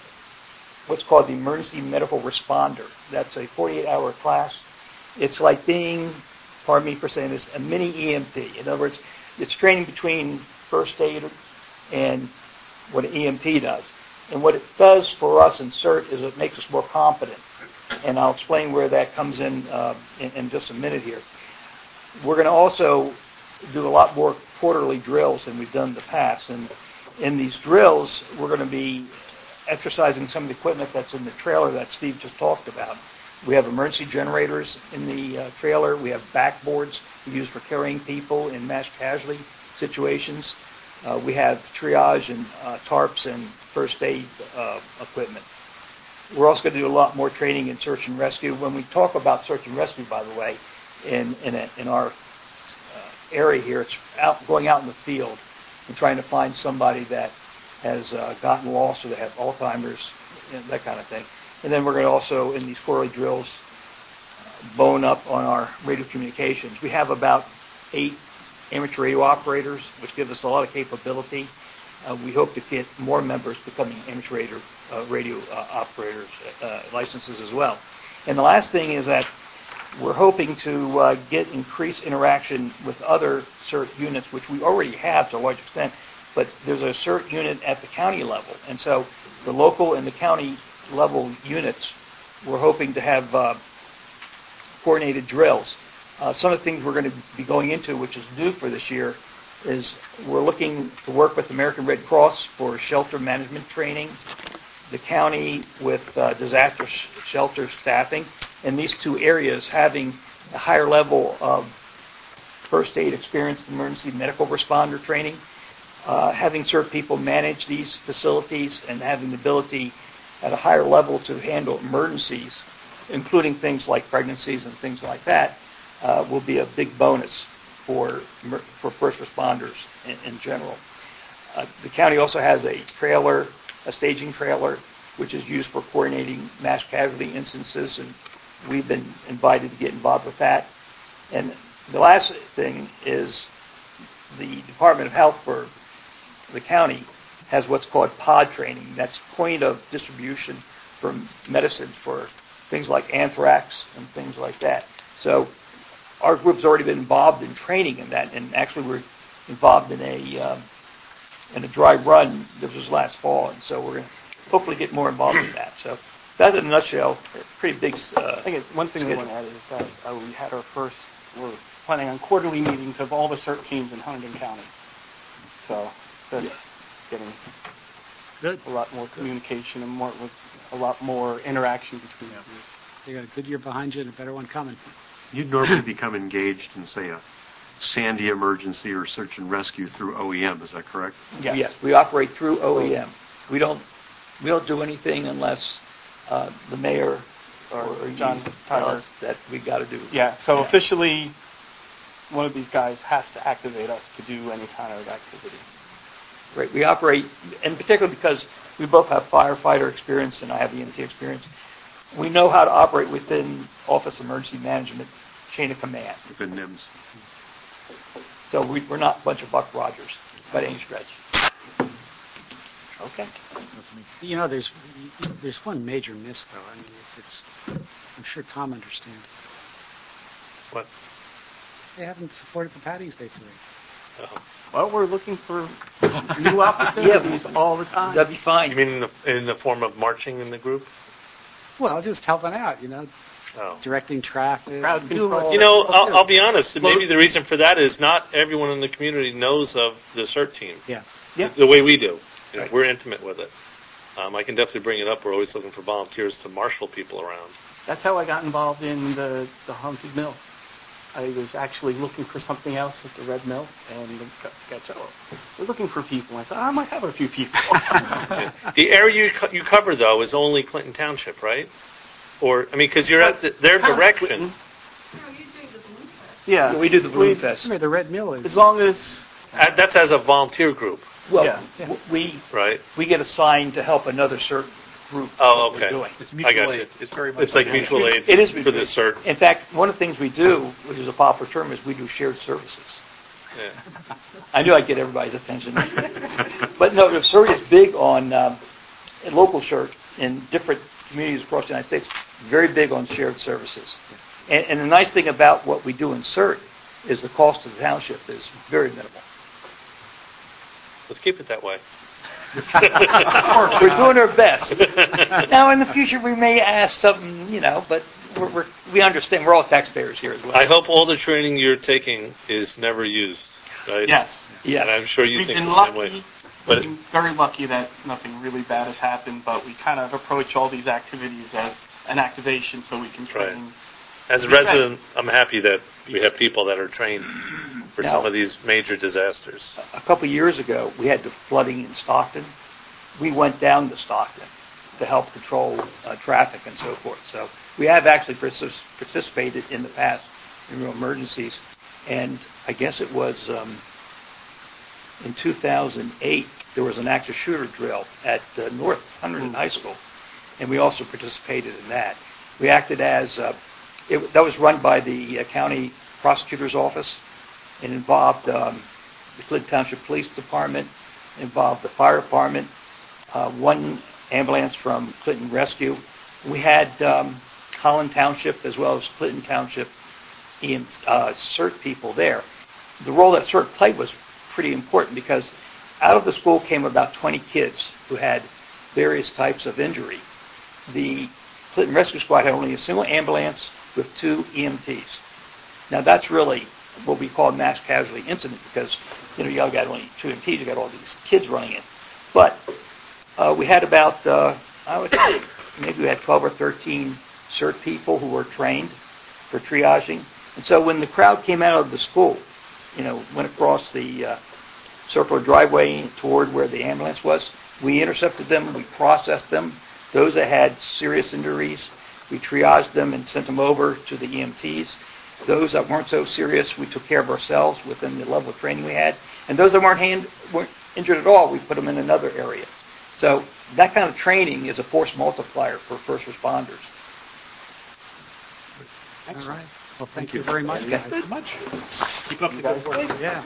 what's called the emergency medical responder. That's a forty-eight hour class. It's like being, pardon me for saying this, a mini E M T. In other words, it's training between first aid and what an E M T does. And what it does for us in CERT is it makes us more competent. And I'll explain where that comes in uh, in, in just a minute here. We're going to also do a lot more quarterly drills than we've done in the past. And in these drills, we're going to be exercising some of the equipment that's in the trailer that Steve just talked about. We have emergency generators in the uh, trailer. We have backboards we use for carrying people in mass casualty situations. Uh, we have triage and uh, tarps and first aid uh, equipment. We're also going to do a lot more training in search and rescue. When we talk about search and rescue, by the way, in in, a, in our uh, area here, it's out, going out in the field and trying to find somebody that has uh, gotten lost or they have Alzheimer's, you know, that kind of thing. And then we're going to also, in these quarterly drills, uh, bone up on our radio communications. We have about eight amateur radio operators, which gives us a lot of capability. Uh, we hope to get more members becoming amateur radio, uh, radio uh, operators uh, licenses as well. And the last thing is that we're hoping to uh, get increased interaction with other CERT units, which we already have to a large extent, but there's a CERT unit at the county level. And so the local and the county level units, we're hoping to have uh, coordinated drills. Uh, some of the things we're going to be going into, which is new for this year, is we're looking to work with American Red Cross for shelter management training, the county with uh, disaster sh- shelter staffing, and these two areas having a higher level of first aid experience, emergency medical responder training, uh, having CERT people manage these facilities and having the ability at a higher level to handle emergencies, including things like pregnancies and things like that, uh, will be a big bonus for for first responders in, in general. Uh, the county also has a trailer, a staging trailer, which is used for coordinating mass casualty instances, and we've been invited to get involved with that. And the last thing is the Department of Health for the county has what's called pod training. That's point of distribution for medicines for things like anthrax and things like that. So our group's already been involved in training in that, and actually we're involved in a um, in a dry run. This was last fall, and so we're going to hopefully get more involved in that. So that's in a nutshell, a pretty big. Uh, I think it's, one thing schedule. I want to add is that uh, we had our first. We're planning on quarterly meetings of all the CERT teams in Hunterdon County. So that's yeah. getting good. A lot more communication and more with a lot more interaction between them. You got a good year behind you and a better one coming. You'd normally become engaged in, say, a Sandy emergency or search and rescue through O E M. Is that correct? Yes. Yes, we operate through O E M. We don't we don't do anything unless uh, the mayor or, Or John you tell Tyler. us that we got to do. Yeah, so Yeah. officially, one of these guys has to activate us to do any kind of activity. Great. We operate, in particular because we both have firefighter experience and I have E M T experience, we know how to operate within Office of Emergency Management chain of command. Within N I M S. So we, we're not a bunch of Buck Rogers by any stretch. Okay. You know, there's there's one major miss, though. I mean, it's I'm sure Tom understands. What? They haven't supported the Patty's Day parade. Oh. Well, we're looking for new opportunities all the time. That'd be fine. You mean in the, in the form of marching in the group? Well, just helping out, you know, Oh. directing traffic. Crowd doing what- control. You know, I'll, I'll be honest. Maybe the reason for that is not everyone in the community knows of the CERT team. Yeah. Yeah. The, the way we do. You know, Right. We're intimate with it. Um, I can definitely bring it up. We're always looking for volunteers to marshal people around. That's how I got involved in the, the Haunted Mill. I was actually looking for something else at the Red Mill, and the guy said, oh, we're looking for people. I said, I might have a few people. Yeah. The area you, co- you cover, though, is only Clinton Township, right? Or, I mean, because you're at the, their Town of direction. Clinton. No, you're doing the Balloon Fest. Yeah. We do the Balloon We- Fest. I mean, the Red Mill is. As long as, Uh, that's as a volunteer group, Well, Yeah. w- we right? we get assigned to help another certain group. Oh, what okay. We're doing. It's I mutual got aid. you. It's very much It's like that. mutual aid It is for mutual the aid. CERT. In fact, one of the things we do, which is a popular term, is we do shared services. Yeah. I knew I'd get everybody's attention. But no, the CERT is big on um, in local CERT in different communities across the United States. Very big on shared services. And, and the nice thing about what we do in CERT is the cost to the township is very minimal. Let's keep it that way. We're doing our best. Now, in the future, we may ask something, you know, but we're, we're, we understand we're all taxpayers here as well. I hope all the training you're taking is never used, right? yes. Yeah. And I'm sure you We've think been the lucky, same way. But been very lucky that nothing really bad has happened, but we kind of approach all these activities as an activation so we can train. Right. As a resident, I'm happy that we have people that are trained for Now- some of these major disasters. A couple of years ago, we had the flooding in Stockton. We went down to Stockton to help control uh, traffic and so forth. So we have actually partic- participated in the past in real emergencies. And I guess it was um, in two thousand eight, there was an active shooter drill at uh, North Hunterdon High School. And we also participated in that. We acted as, uh, it, that was run by the uh, county prosecutor's office. It involved um, the Clinton Township Police Department, involved the fire department, uh, one ambulance from Clinton Rescue. We had um, Holland Township as well as Clinton Township E M, uh, CERT people there. The role that CERT played was pretty important because out of the school came about twenty kids who had various types of injury. The Clinton Rescue Squad had only a single ambulance with two E M Ts. Now that's really what we call a mass casualty incident because, you know, you got only two E M Ts, you got all these kids running in. But uh, we had about, uh, I would say, maybe we had twelve or thirteen CERT people who were trained for triaging. And so when the crowd came out of the school, you know, went across the uh, circular driveway toward where the ambulance was, we intercepted them, we processed them. Those that had serious injuries, we triaged them and sent them over to the E M Ts. Those that weren't so serious, we took care of ourselves within the level of training we had. And those that weren't, hand, weren't injured at all, we put them in another area. So that kind of training is a force multiplier for first responders. All right. Well, thank you very much. Okay. guys. much. Keep up the good work. Yeah.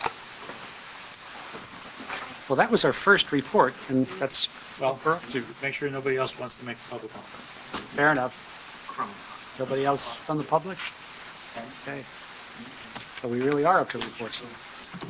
Well, that was our first report, and that's Well, to make sure nobody else wants to make a public comment. fair enough. Nobody else from the public? Okay. So we really are up to reports now.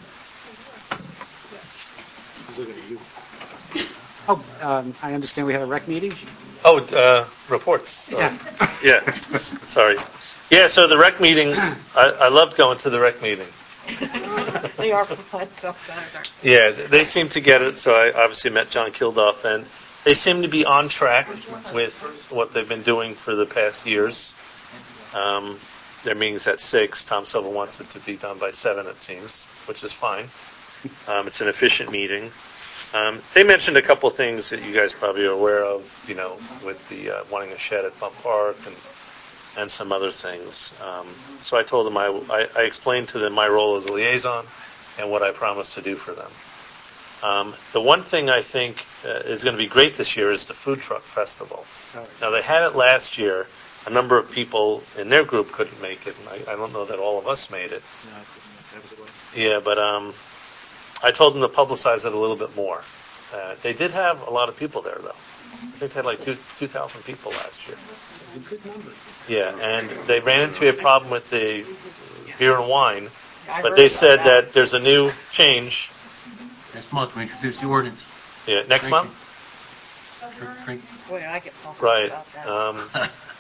He's looking at you. Oh, um, I understand we had a rec meeting? Oh, uh, reports. Uh, yeah. Sorry. Yeah, so the rec meeting, I, I loved going to the rec meeting. They are fun sometimes, aren't Yeah, they seem to get it, so I obviously met John Kilduff, and they seem to be on track with what they've been doing for the past years. Um, their meeting's at six. Tom Silva wants it to be done by seven, it seems, which is fine. Um, it's an efficient meeting. Um, they mentioned a couple things that you guys probably are aware of, you know, with the uh, wanting a shed at Bump Park and and some other things. Um, so I told them, I, I, I explained to them my role as a liaison and what I promised to do for them. Um, the one thing I think uh, is going to be great this year is the Food Truck Festival. Oh, yeah. Now, they had it last year. A number of people in their group couldn't make it, and I, I don't know that all of us made it. No, I couldn't. That was the way. Yeah, but um, I told them to publicize it a little bit more. Uh, they did have a lot of people there, though. I think they had like two two thousand people last year. It's a good number. Yeah, and they ran into a problem with the beer and wine, I but heard they about said that. that there's a new change. Next month, we introduce the ordinance. Yeah, next Thank month. Drink, drink. Boy, did I get pumped Right. about that. Um,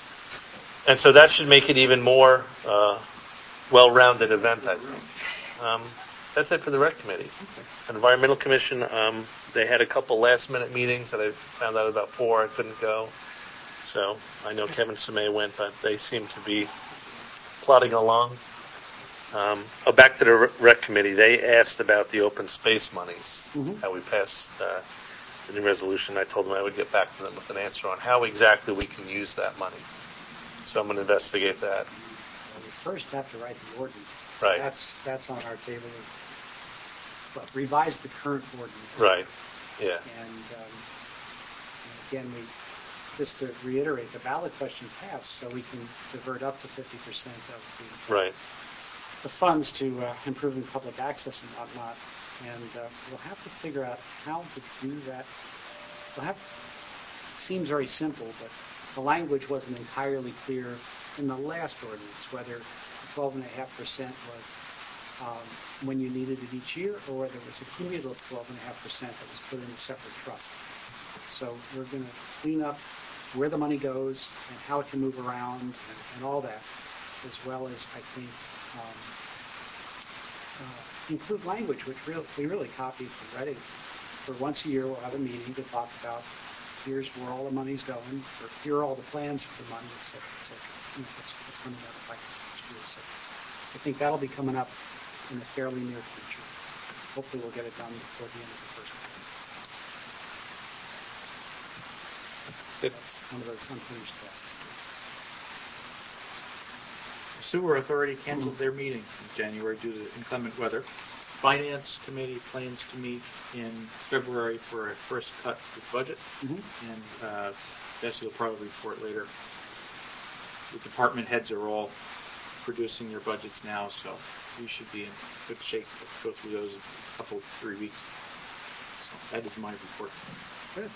and so that should make it even more uh, well-rounded event, I think. Um, that's it for the rec committee. Environmental Commission, um, they had a couple last-minute meetings that I found out about four. I couldn't go. So I know Kevin Samay went, but they seem to be plodding along. Um, oh, back to the rec committee. They asked about the open space monies, Mm-hmm. how we passed uh, the new resolution. I told them I would get back to them with an answer on how exactly we can use that money. So I'm going to investigate that. Well, we first have to write the ordinance. So Right. That's that's on our table. Well, revise the current ordinance. Right. Yeah. And, um, and again, we just to reiterate, the ballot question passed, so we can divert up to fifty percent of the Right. the funds to uh, improving public access and whatnot. And uh, we'll have to figure out how to do that. We'll have. It seems very simple, but the language wasn't entirely clear in the last ordinance, whether twelve point five percent was um, when you needed it each year, or whether it was a cumulative twelve point five percent that was put in a separate trust. So we're going to clean up where the money goes and how it can move around and, and all that, as well as, I think, um, uh, include language which really, we really copied from Reading. For once a year, we'll have a meeting to talk about here's where all the money's going, or here are all the plans for the money, et cetera, et cetera. You know, what's, what's coming down the pipe next year. So I think that'll be coming up in the fairly near future. Hopefully we'll get it done before the end of the first quarter. That's one of those unfinished tasks. The Sewer Authority canceled their meeting in January due to inclement weather. Finance Committee plans to meet in February for a first cut to the budget, Mm-hmm. and uh, Jesse will probably report later. The department heads are all producing their budgets now, so we should be in good shape to go through those in a couple, three weeks. So that is my report. Good.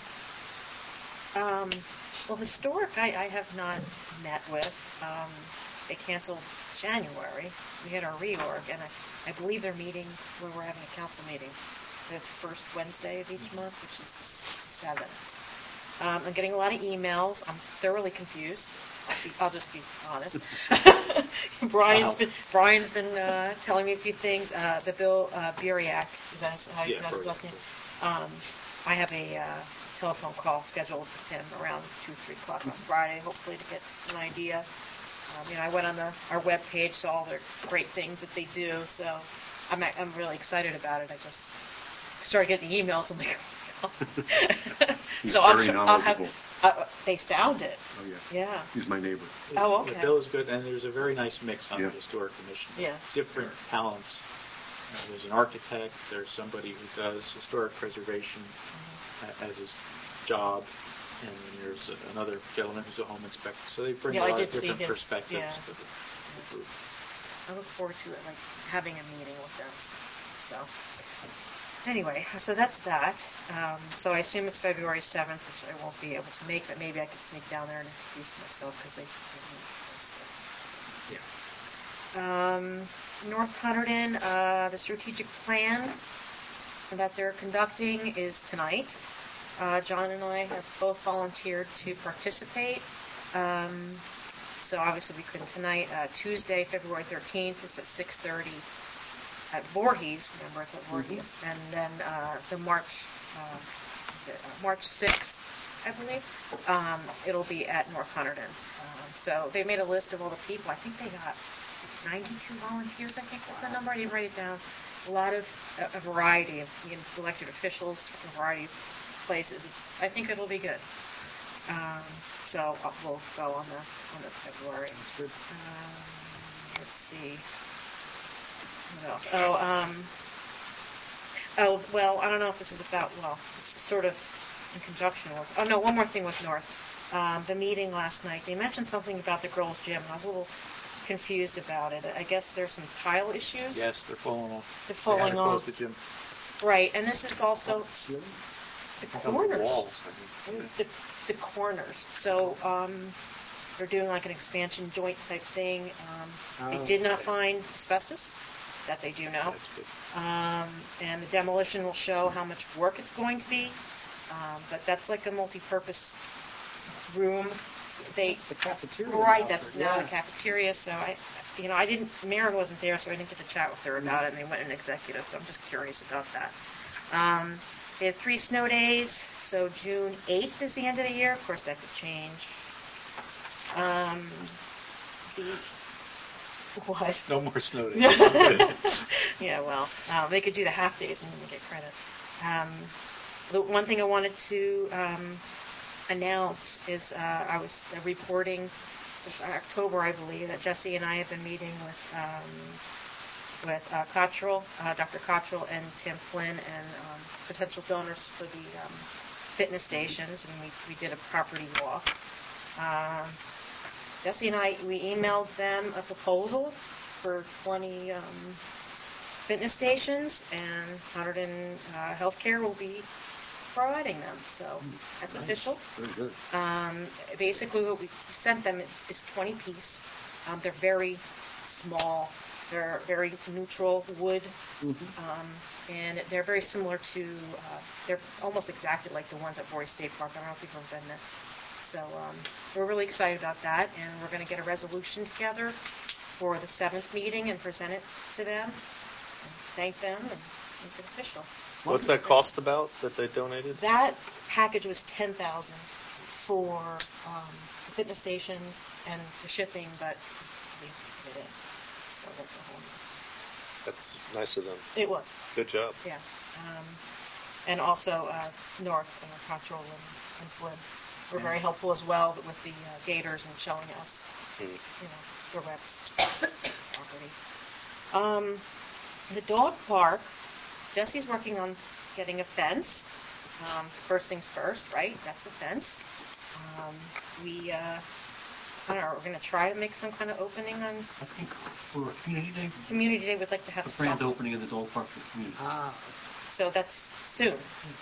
Um, well, historic, I, I have not met with. Um, they canceled January. We had our reorg, and I, I believe they're meeting when we're having a council meeting the first Wednesday of each month, which is the seventh. Um, I'm getting a lot of emails. I'm thoroughly confused. I'll, be, I'll just be honest. Brian's Wow. been Brian's been uh, telling me a few things. Uh, the Bill uh, Buriak, is that how you Yeah, pronounce his last name? Buriak. Um, I have a uh, telephone call scheduled with him around two, three o'clock on Friday, hopefully to get an idea. Um, you know, I went on the, our web page, saw all the great things that they do, so I'm I'm really excited about it. I just started getting the emails. I'm like, oh my God. He's so I'll, very tr- I'll knowledgeable. have. Uh, they sound it. Oh, yeah. Yeah. He's my neighbor. Oh, okay. The bill is good, and there's a very nice mix on Yeah. the Historic Commission. Yeah. Different talents. Uh, there's an architect, there's somebody who does historic preservation Mm-hmm. a- as his job, and then there's a- another gentleman who's a home inspector. So they bring Yeah, a I lot did of see different his- perspectives yeah. to the, to the group. I look forward to it, like having a meeting with them. So, anyway, so that's that. Um, so I assume it's February seventh, which I won't be able to make, but maybe I could sneak down there and introduce myself because they, they meet. Yeah. Um, North Hunterdon, uh, the strategic plan that they're conducting is tonight. Uh, John and I have both volunteered to participate. Um, so obviously we couldn't tonight. Uh, Tuesday, February thirteenth is at six thirty at Voorhees. Remember, it's at Voorhees. And then uh, the March, uh, is it, uh, March sixth, I believe, um, it'll be at North Hunterdon. Um, so they made a list of all the people. I think they got ninety-two volunteers, I think was the number. I didn't write it down. a lot of a, a variety of you know, elected officials from a variety of places. It's, I think it'll be good. Um, so uh, we'll go on the on the February. That's good. Um, let's see. What else? Oh, um, oh, well, I don't know if this is about, well, it's sort of in conjunction with, oh, no, one more thing with North. Um, the meeting last night, they mentioned something about the girls' gym, and I was a little confused about it. I guess there's some tile issues. Yes, they're falling off. They're falling they had to close off. the gym. Right, and this is also the On the corners. walls, I think. The, the corners. So um, they're doing like an expansion joint type thing. Um, they Oh, did not okay. find asbestos. That they do know. That's good. Um, and the demolition will show how much work it's going to be. Um, but that's like a multi-purpose room. They The cafeteria. right. now That's for- now yeah. the cafeteria. So I, you know, I didn't. Maren wasn't there, so I didn't get to chat with her about it. And they went in executive, so I'm just curious about that. Um, they had three snow days. So June eighth is the end of the year. Of course, that could change. Um, the what? No more snow days. Yeah, well, uh, they could do the half days and then they get credit. Um, the one thing I wanted to um, announce is uh, I was uh, reporting since October, I believe, that Jesse and I have been meeting with um, with uh, Cottrell, uh, Doctor Cottrell, and Tim Flynn, and um, potential donors for the um, fitness stations, and we, we did a property walk. Um, Jesse and I, we emailed them a proposal for twenty um, fitness stations, and Hunterdon uh, Healthcare will be providing them. So that's Nice. official. Very good. Um, basically, what we sent them is, is twenty piece. Um, they're very small. They're very neutral wood, um, and they're very similar to. Uh, they're almost exactly like the ones at Boise State Park. I don't know if you've ever been there. So um, we're really excited about that, and we're going to get a resolution together for the seventh meeting and present it to them, and thank them, and make it official. What's that cost about that they donated? That package was ten thousand for um, the fitness stations and the shipping, but we put it in. So that's the whole. That's nice of them. It was. Good job. Yeah. Um, and also uh, North and Cottrell and, and Flynn were very helpful as well with the uh, gators and showing us, Mm. you know, the Rex property. Um, the dog park, Jesse's working on getting a fence. Um, first things first, right? That's the fence. Um, we, uh, I don't know, we're going to try to make some kind of opening on I think for Community Day, Community Day. We'd like to have the grand something. opening of the dog park for the community. Ah, So that's soon.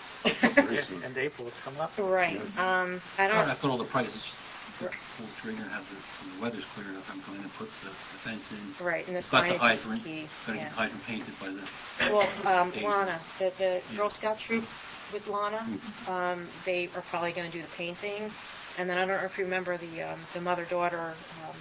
Yeah, end of April, it's coming up. Right. Um, I All right, don't. I've got all the prices. Pull the trigger and have the, when the weather's clear enough, I'm going to put the, the fence in. Right, and the Got the signage is hydrant. key. Got to Yeah. get the hydrant painted by the. Well, um, daisies. Lana, the, the Yeah. Girl Scout troop with Lana, Mhm. um, they are probably going to do the painting. And then I don't know if you remember the um, the mother-daughter um,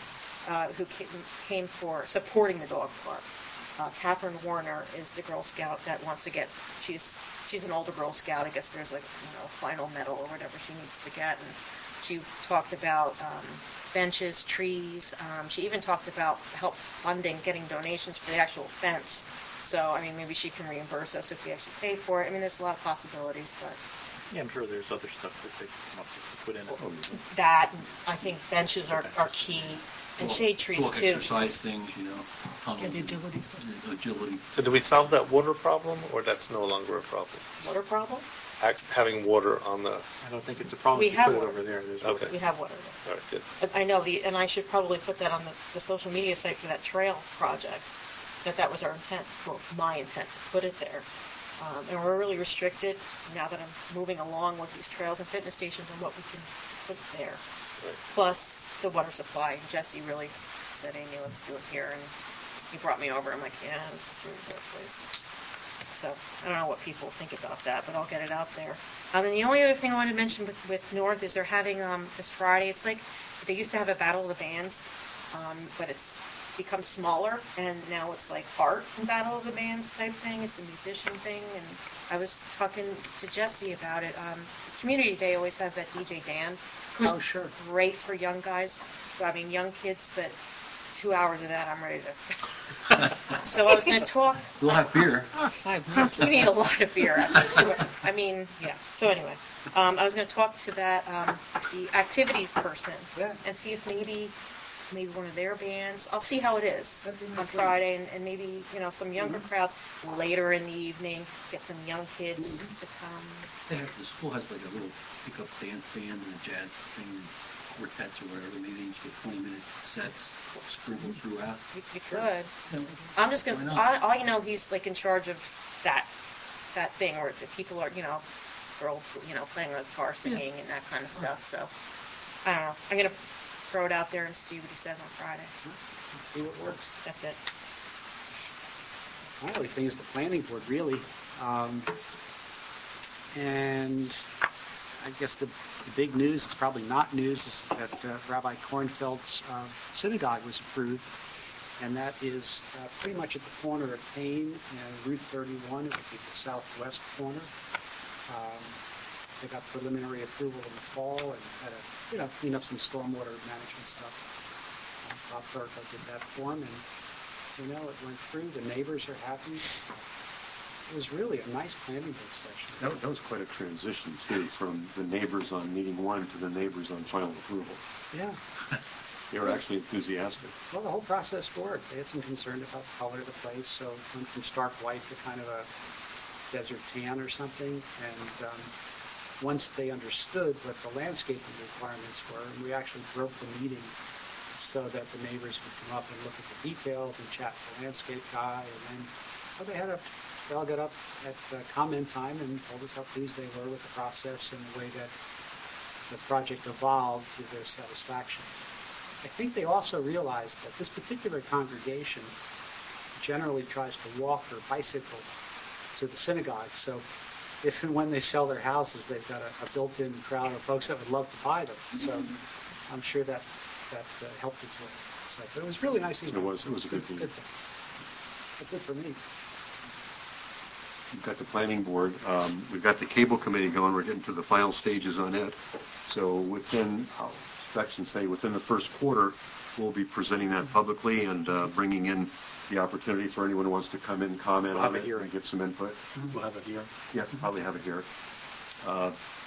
uh, who came, came for supporting the dog park. Uh, Catherine Warner is the Girl Scout that wants to get. She's she's an older Girl Scout. I guess there's like you know final medal or whatever she needs to get. And she talked about um, benches, trees. Um, she even talked about help funding, getting donations for the actual fence. So, I mean, maybe she can reimburse us if we actually pay for it. I mean, there's a lot of possibilities, but Yeah, I'm sure there's other stuff that they come up with to put in it. that, I think benches are, are key, and Talk- shade trees talk too. exercise things, you know. tunnels Yeah, the and- agility stuff. the Agility. So do we solve that water problem, or that's no longer a problem? Water problem? Act, having water on the. I don't think it's a problem We if you have put it water. over there. There's Okay. We have water there. All right, good. But I know the, and I should probably put that on the, the social media site for that trail project, that that was our intent, well, my intent to put it there. Um, and we're really restricted now that I'm moving along with these trails and fitness stations and what we can put there. Right. Plus the water supply. And Jesse really said, Amy, let's do it here. And he brought me over. I'm like, yeah, this is really good place. So I don't know what people think about that, but I'll get it out there. Um, and the only other thing I wanted to mention with, with North is they're having um, this Friday. It's like they used to have a Battle of the Bands, um, but it's become smaller, and now it's like art and Battle of the Bands type thing. It's a musician thing, and I was talking to Jesse about it. Um, Community Day always has that D J Dan, who's Oh, sure. great for young guys. I mean, young kids, but two hours of that, I'm ready to. So I was going to talk. We'll have beer. Five minutes. We need a lot of beer after two. I mean, yeah. So anyway, um, I was going to talk to that um, the activities person Yeah. and see if maybe maybe one of their bands. I'll see how it is That'd be on nice. Friday, and, and maybe you know some younger crowds later in the evening. Get some young kids to come. They have, the school has like a little pickup band, band and a jazz thing, and quartets or whatever. Maybe they each get twenty minute sets sprinkled throughout. You, you could. Yeah. I'm just Why gonna. not? I, I know he's like in charge of that that thing where the people are you know, girl you know playing with the car singing and that kind of stuff. So I don't know. I'm gonna throw it out there and see what he says on Friday. See what works. That's it. My only thing is the planning board, really. Um, and I guess the, the big news, it's probably not news, is that uh, Rabbi Kornfeld's uh, synagogue was approved. And that is uh, pretty much at the corner of Payne and Route thirty-one. It would be the southwest corner. Um, they got preliminary approval in the fall and had to, you know, clean up some stormwater management stuff. Uh, Bob Burko did that for him, and you know, it went through. The neighbors are happy. It was really a nice planning board session. That, that was quite a transition, too, from the neighbors on meeting one to the neighbors on final approval. Yeah. They were actually enthusiastic. Well, the whole process worked. They had some concern about the color of the place, so it went from stark white to kind of a desert tan or something. And um, once they understood what the landscaping requirements were, and we actually broke the meeting so that the neighbors would come up and look at the details and chat with the landscape guy, and then well, they had a they all got up at uh, comment time and told us how pleased they were with the process and the way that the project evolved to their satisfaction. I think they also realized that this particular congregation generally tries to walk or bicycle to the synagogue. So if and when they sell their houses, they've got a, a built-in crowd of folks that would love to buy them. So I'm sure that that uh, helped as well. So, but it was really nice. It was. It was a good meeting. That's it for me. We've got the planning board. Um, we've got the cable committee going. We're getting to the final stages on it. So within, I'll expect and say within the first quarter, we'll be presenting that publicly and uh, bringing in the opportunity for anyone who wants to come in and comment We'll on have it a hearing. and give some input. We'll have it here. Yeah, probably have it here. Uh,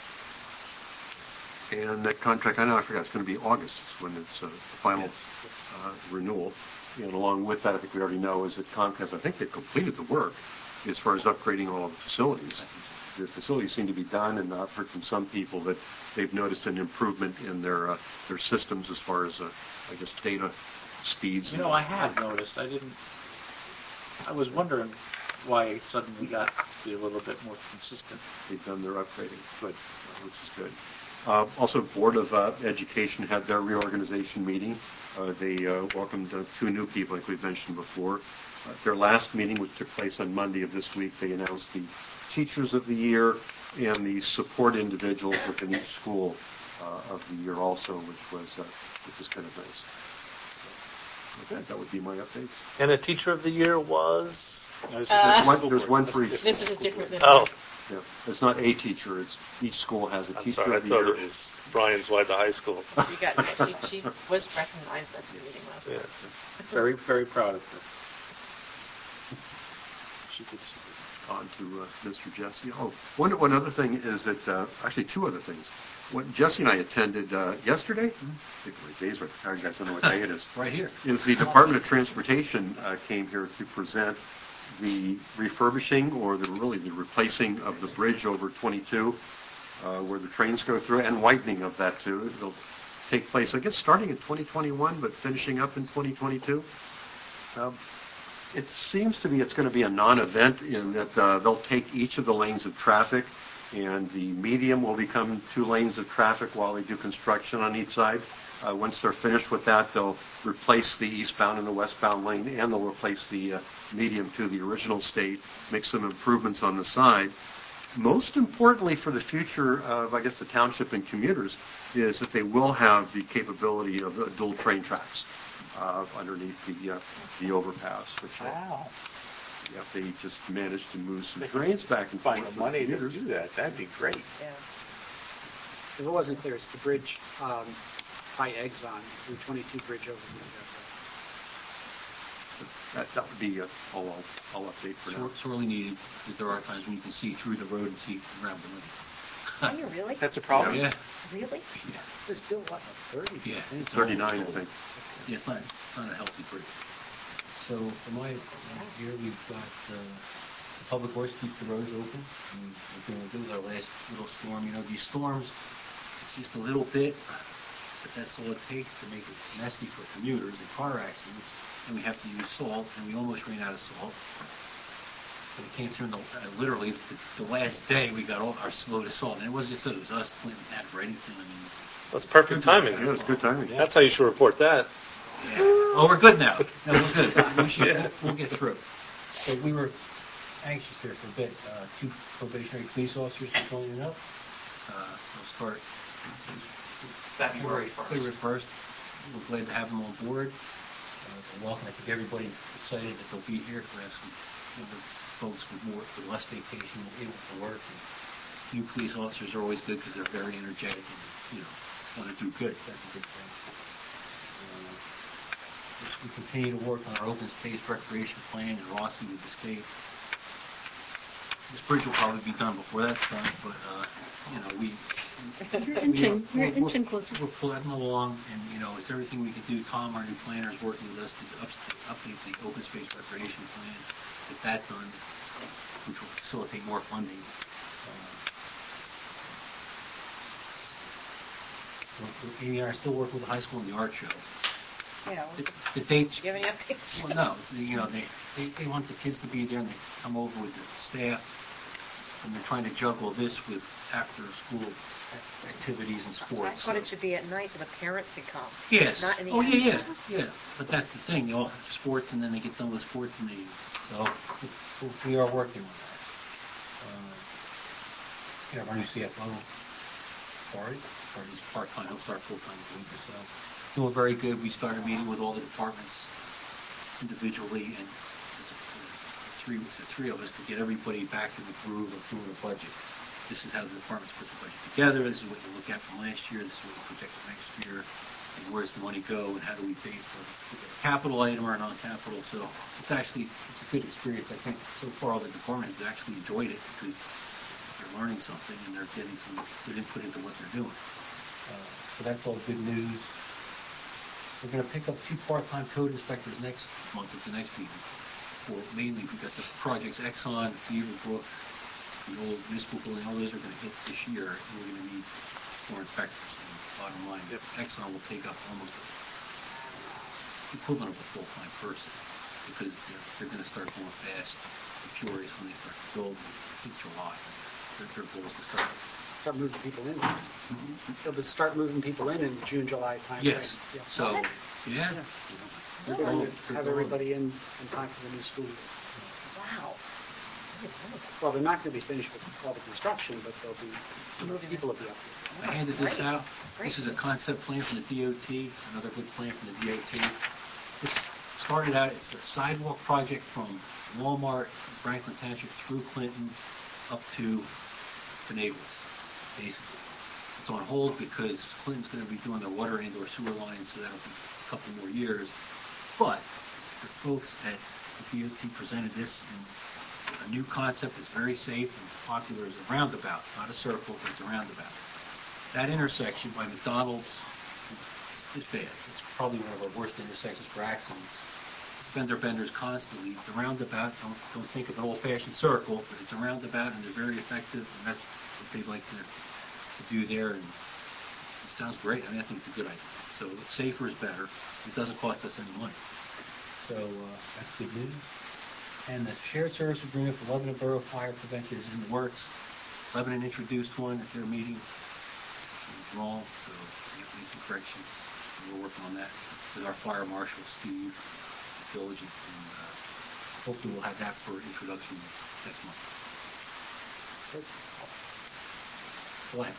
and that contract, I know I forgot, it's going to be August. It's when it's uh, the final uh, renewal. And along with that, I think we already know is that Comcast, I think they've completed the work as far as upgrading all of the facilities. The facilities seem to be done, and I've heard from some people that they've noticed an improvement in their uh, their systems as far as, uh, I guess, data speeds. You know, I have noticed. I didn't. I was wondering why it suddenly got to be a little bit more consistent. They've done their upgrading, good, which is good. Uh, also, Board of uh, Education had their reorganization meeting. Uh, they uh, welcomed uh, two new people, like we've mentioned before. Uh, their last meeting, which took place on Monday of this week, they announced the Teachers of the Year and the support individuals within each school uh, of the year also, which was uh, which was kind of nice. Okay, that would be my updates. And a teacher of the year was? There's, Uh, there's one, there's one for each. This is a different than. Oh, Yeah, it's not a teacher. It's each school has a I'm teacher sorry. I of the thought year. it was Brian's Wide the High School. You got. Yeah, she, she was recognized at the meeting last Yeah. night. Very, very proud of her. She did. On to uh, Mister Jesse. Oh, one one other thing is that uh, actually two other things. What Jesse and I attended uh, yesterday. Mm-hmm. Days right. You guys don't know what day it is. Right here. Is the Department of Transportation uh, came here to present the refurbishing or the really the replacing of the bridge over twenty-two, uh, where the trains go through, and widening of that too. It'll take place, I guess, starting in twenty twenty-one, but finishing up in twenty twenty-two. Um, it seems to be it's going to be a non-event in that uh, they'll take each of the lanes of traffic, and the medium will become two lanes of traffic while they do construction on each side. Uh, once they're finished with that, they'll replace the eastbound and the westbound lane, and they'll replace the uh, medium to the original state, make some improvements on the side. Most importantly for the future of, I guess, the township and commuters is that they will have the capability of uh, dual train tracks uh, underneath the uh, the overpass, which I, Wow. yeah, they just managed to move some trains back and forth. Find the for money to commuters. do that. That'd be great. Yeah. If it wasn't clear, it's the bridge um, by Exxon, the twenty-two bridge over the That, that would be uh, all I'll, I'll update for now. Sor- Sorely needed, because there are times when you can see through the road and see around the lane. Can you really? That's a problem? Yeah. Really? Yeah. This bill, what, thirty? Yeah. It's thirty-nine, I think. Yeah, it's not, it's not a healthy bridge. So for my, uh, here we've got, uh, the Public Works keeps the roads open. And we're doing good with our last little storm. You know, these storms, it's just a little bit, but that's all it takes to make it messy for commuters and car accidents. And we have to use salt, and we almost ran out of salt. But it came through, in the, uh, literally, the, the last day we got all our load of salt. And it wasn't just that, it was us, Clinton, and Reddington. I mean, That's perfect timing. Yeah, it's good timing. That's how you should report that. yeah. Oh, we're good now. No, we're good. We should, we'll, we'll get through. So we were anxious there for a bit. Uh, two probationary police officers are joining up. Uh, we'll start February first. February first. We're glad to have them on board. Uh, they're welcome. I think everybody's excited that they'll be here for us. You know, the folks with more, with less vacation, able to work. And new police officers are always good because they're very energetic and, you know, want to do good. That's a good thing. Uh, just we continue to work on our open space recreation plan and Rossi with the state. This bridge will probably be done before that's done, but, uh, you know, we... You're inching, we are, you're we're, inching closer. We're pulling along, and, you know, it's everything we can do. Tom, our new planner, is working with us to up, update the open space recreation plan, get that done, which will facilitate more funding. Uh, Amy and I are still working with the high school in the art show. Yeah. The, the dates... Do you have any updates? Well, no, it's, you know, they, they, they want the kids to be there, and they come over with the staff, and they're trying to juggle this with after-school activities and sports. I thought so. it should be at night so the parents could come. Yes. Not in the oh, yeah, afternoon. yeah, yeah. But that's the thing. They all have sports, and then they get done with sports, and they... So we- we are working on that. Uh, you know, our new C F O started. Or he's part-time. He'll start full-time in a week or so. Doing very good. We started meeting with all the departments individually, and the three, the three of us to get everybody back in the groove of doing a budget. This is how the departments put the budget together. This is what you look at from last year. This is what you project for next year. And where's the money go? And how do we pay for it? Is it a capital item or a non-capital? So it's actually it's a good experience. I think so far all the departments have actually enjoyed it because they're learning something and they're getting some good input into what they're doing. Uh, so that's all good news. We're going to pick up two part-time code inspectors next month at the next meeting. For mainly because the projects Exxon, Beaverbrook, the old municipal building, all those are going to hit this year, and we're going to need more inspectors. And bottom line, Exxon will take up almost the equivalent of a full-time person because they're, they're going to start going fast and furious when they start to build. I think July. Their, their goal is to start. Start moving people in. They'll start moving people in in June, July timeframe. Yes. Yeah. So, yeah. Yeah. They're going to have everybody in in time for the new school year. Wow. Well, they're not going to be finished with all the construction, but they'll be, you know, people will be up I handed this out. This is a concept plan from the D O T, another good plan from the D O T. This started out, it's a sidewalk project from Walmart, Franklin Township, through Clinton, up to Naples, basically. It's on hold because Clinton's going to be doing their water and indoor sewer lines, so that'll be a couple more years. But the folks at the D O T presented this in a new concept that's very safe and popular is a roundabout, not a circle, but it's a roundabout. That intersection by McDonald's is, is bad. It's probably one of our worst intersections for accidents. Fender benders constantly. It's a roundabout. Don't, don't think of an old-fashioned circle, but it's a roundabout, and they're very effective, and that's what they'd like to, to do there. And it sounds great. I mean, I think it's a good idea. So safer is better. It doesn't cost us any money. So uh, that's good news. And the shared service agreement for Lebanon Borough Fire Prevention is in the works. Lebanon introduced one at their meeting. It was wrong, so we have to make some corrections. And we're working on that with our fire marshal, Steve, Village, and uh, hopefully we'll have that for introduction next month. Good. Go ahead.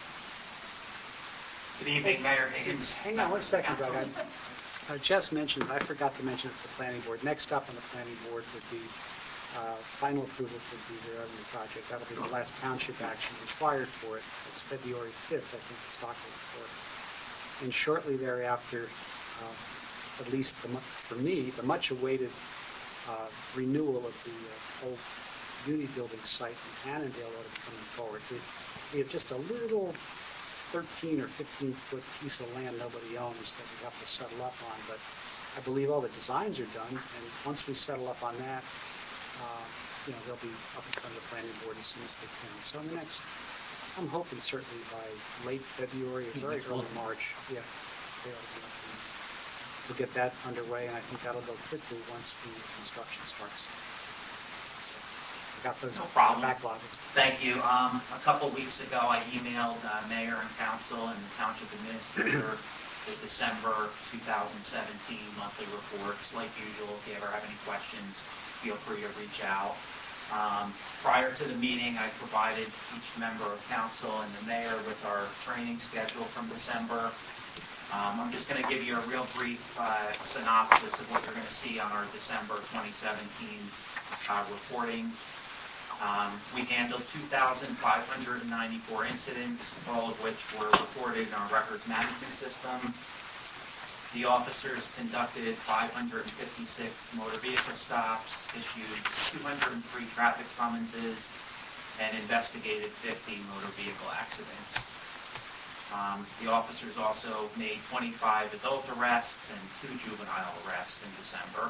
Good evening, Mayor Higgins. Hang on one second, Doug. I, uh, Jess mentioned, I forgot to mention it to the planning board. Next up on the planning board would be uh, final approval for the Beaver Avenue project. That'll be the last township action required for it. It's February fifth, I think, the Stockholm Court. And shortly thereafter, uh, at least the, for me, the much-awaited uh, renewal of the uh, old Uni Building site in Annandale ought to be coming forward. We, we have just a little thirteen or fifteen foot piece of land nobody owns that we have to settle up on, but I believe all the designs are done, and once we settle up on that, uh, you know, they'll be up in front of the planning board as soon as they can. So in the next, I'm hoping certainly by late February or very early March, yeah, they ought to be up and we'll get that underway, and I think that'll go quickly once the construction starts. So I got those No problem. backlogs. Thank you. Um, a couple weeks ago, I emailed uh, Mayor and Council and the Township Administrator the December two thousand seventeen monthly reports. Like usual, if you ever have any questions, feel free to reach out. Um, prior to the meeting, I provided each member of Council and the Mayor with our training schedule from December. Um, I'm just going to give you a real brief uh, synopsis of what you're going to see on our December twenty seventeen uh, reporting. Um, we handled two thousand five hundred ninety-four incidents, all of which were recorded in our records management system. The officers conducted five hundred fifty-six motor vehicle stops, issued two hundred three traffic summonses, and investigated fifty motor vehicle accidents. Um, the officers also made twenty-five adult arrests and two juvenile arrests in December.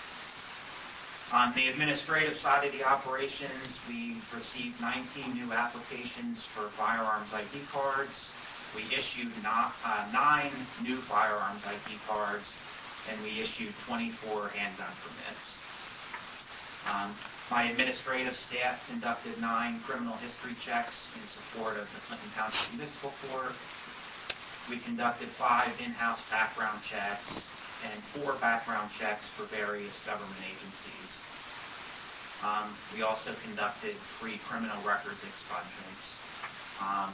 On the administrative side of the operations, we received nineteen new applications for firearms I D cards. We issued not, uh, nine new firearms I D cards, and we issued twenty-four handgun permits. Um, my administrative staff conducted nine criminal history checks in support of the Clinton Township Municipal Court. We conducted five in-house background checks and four background checks for various government agencies. Um, we also conducted three criminal records expungements. Um,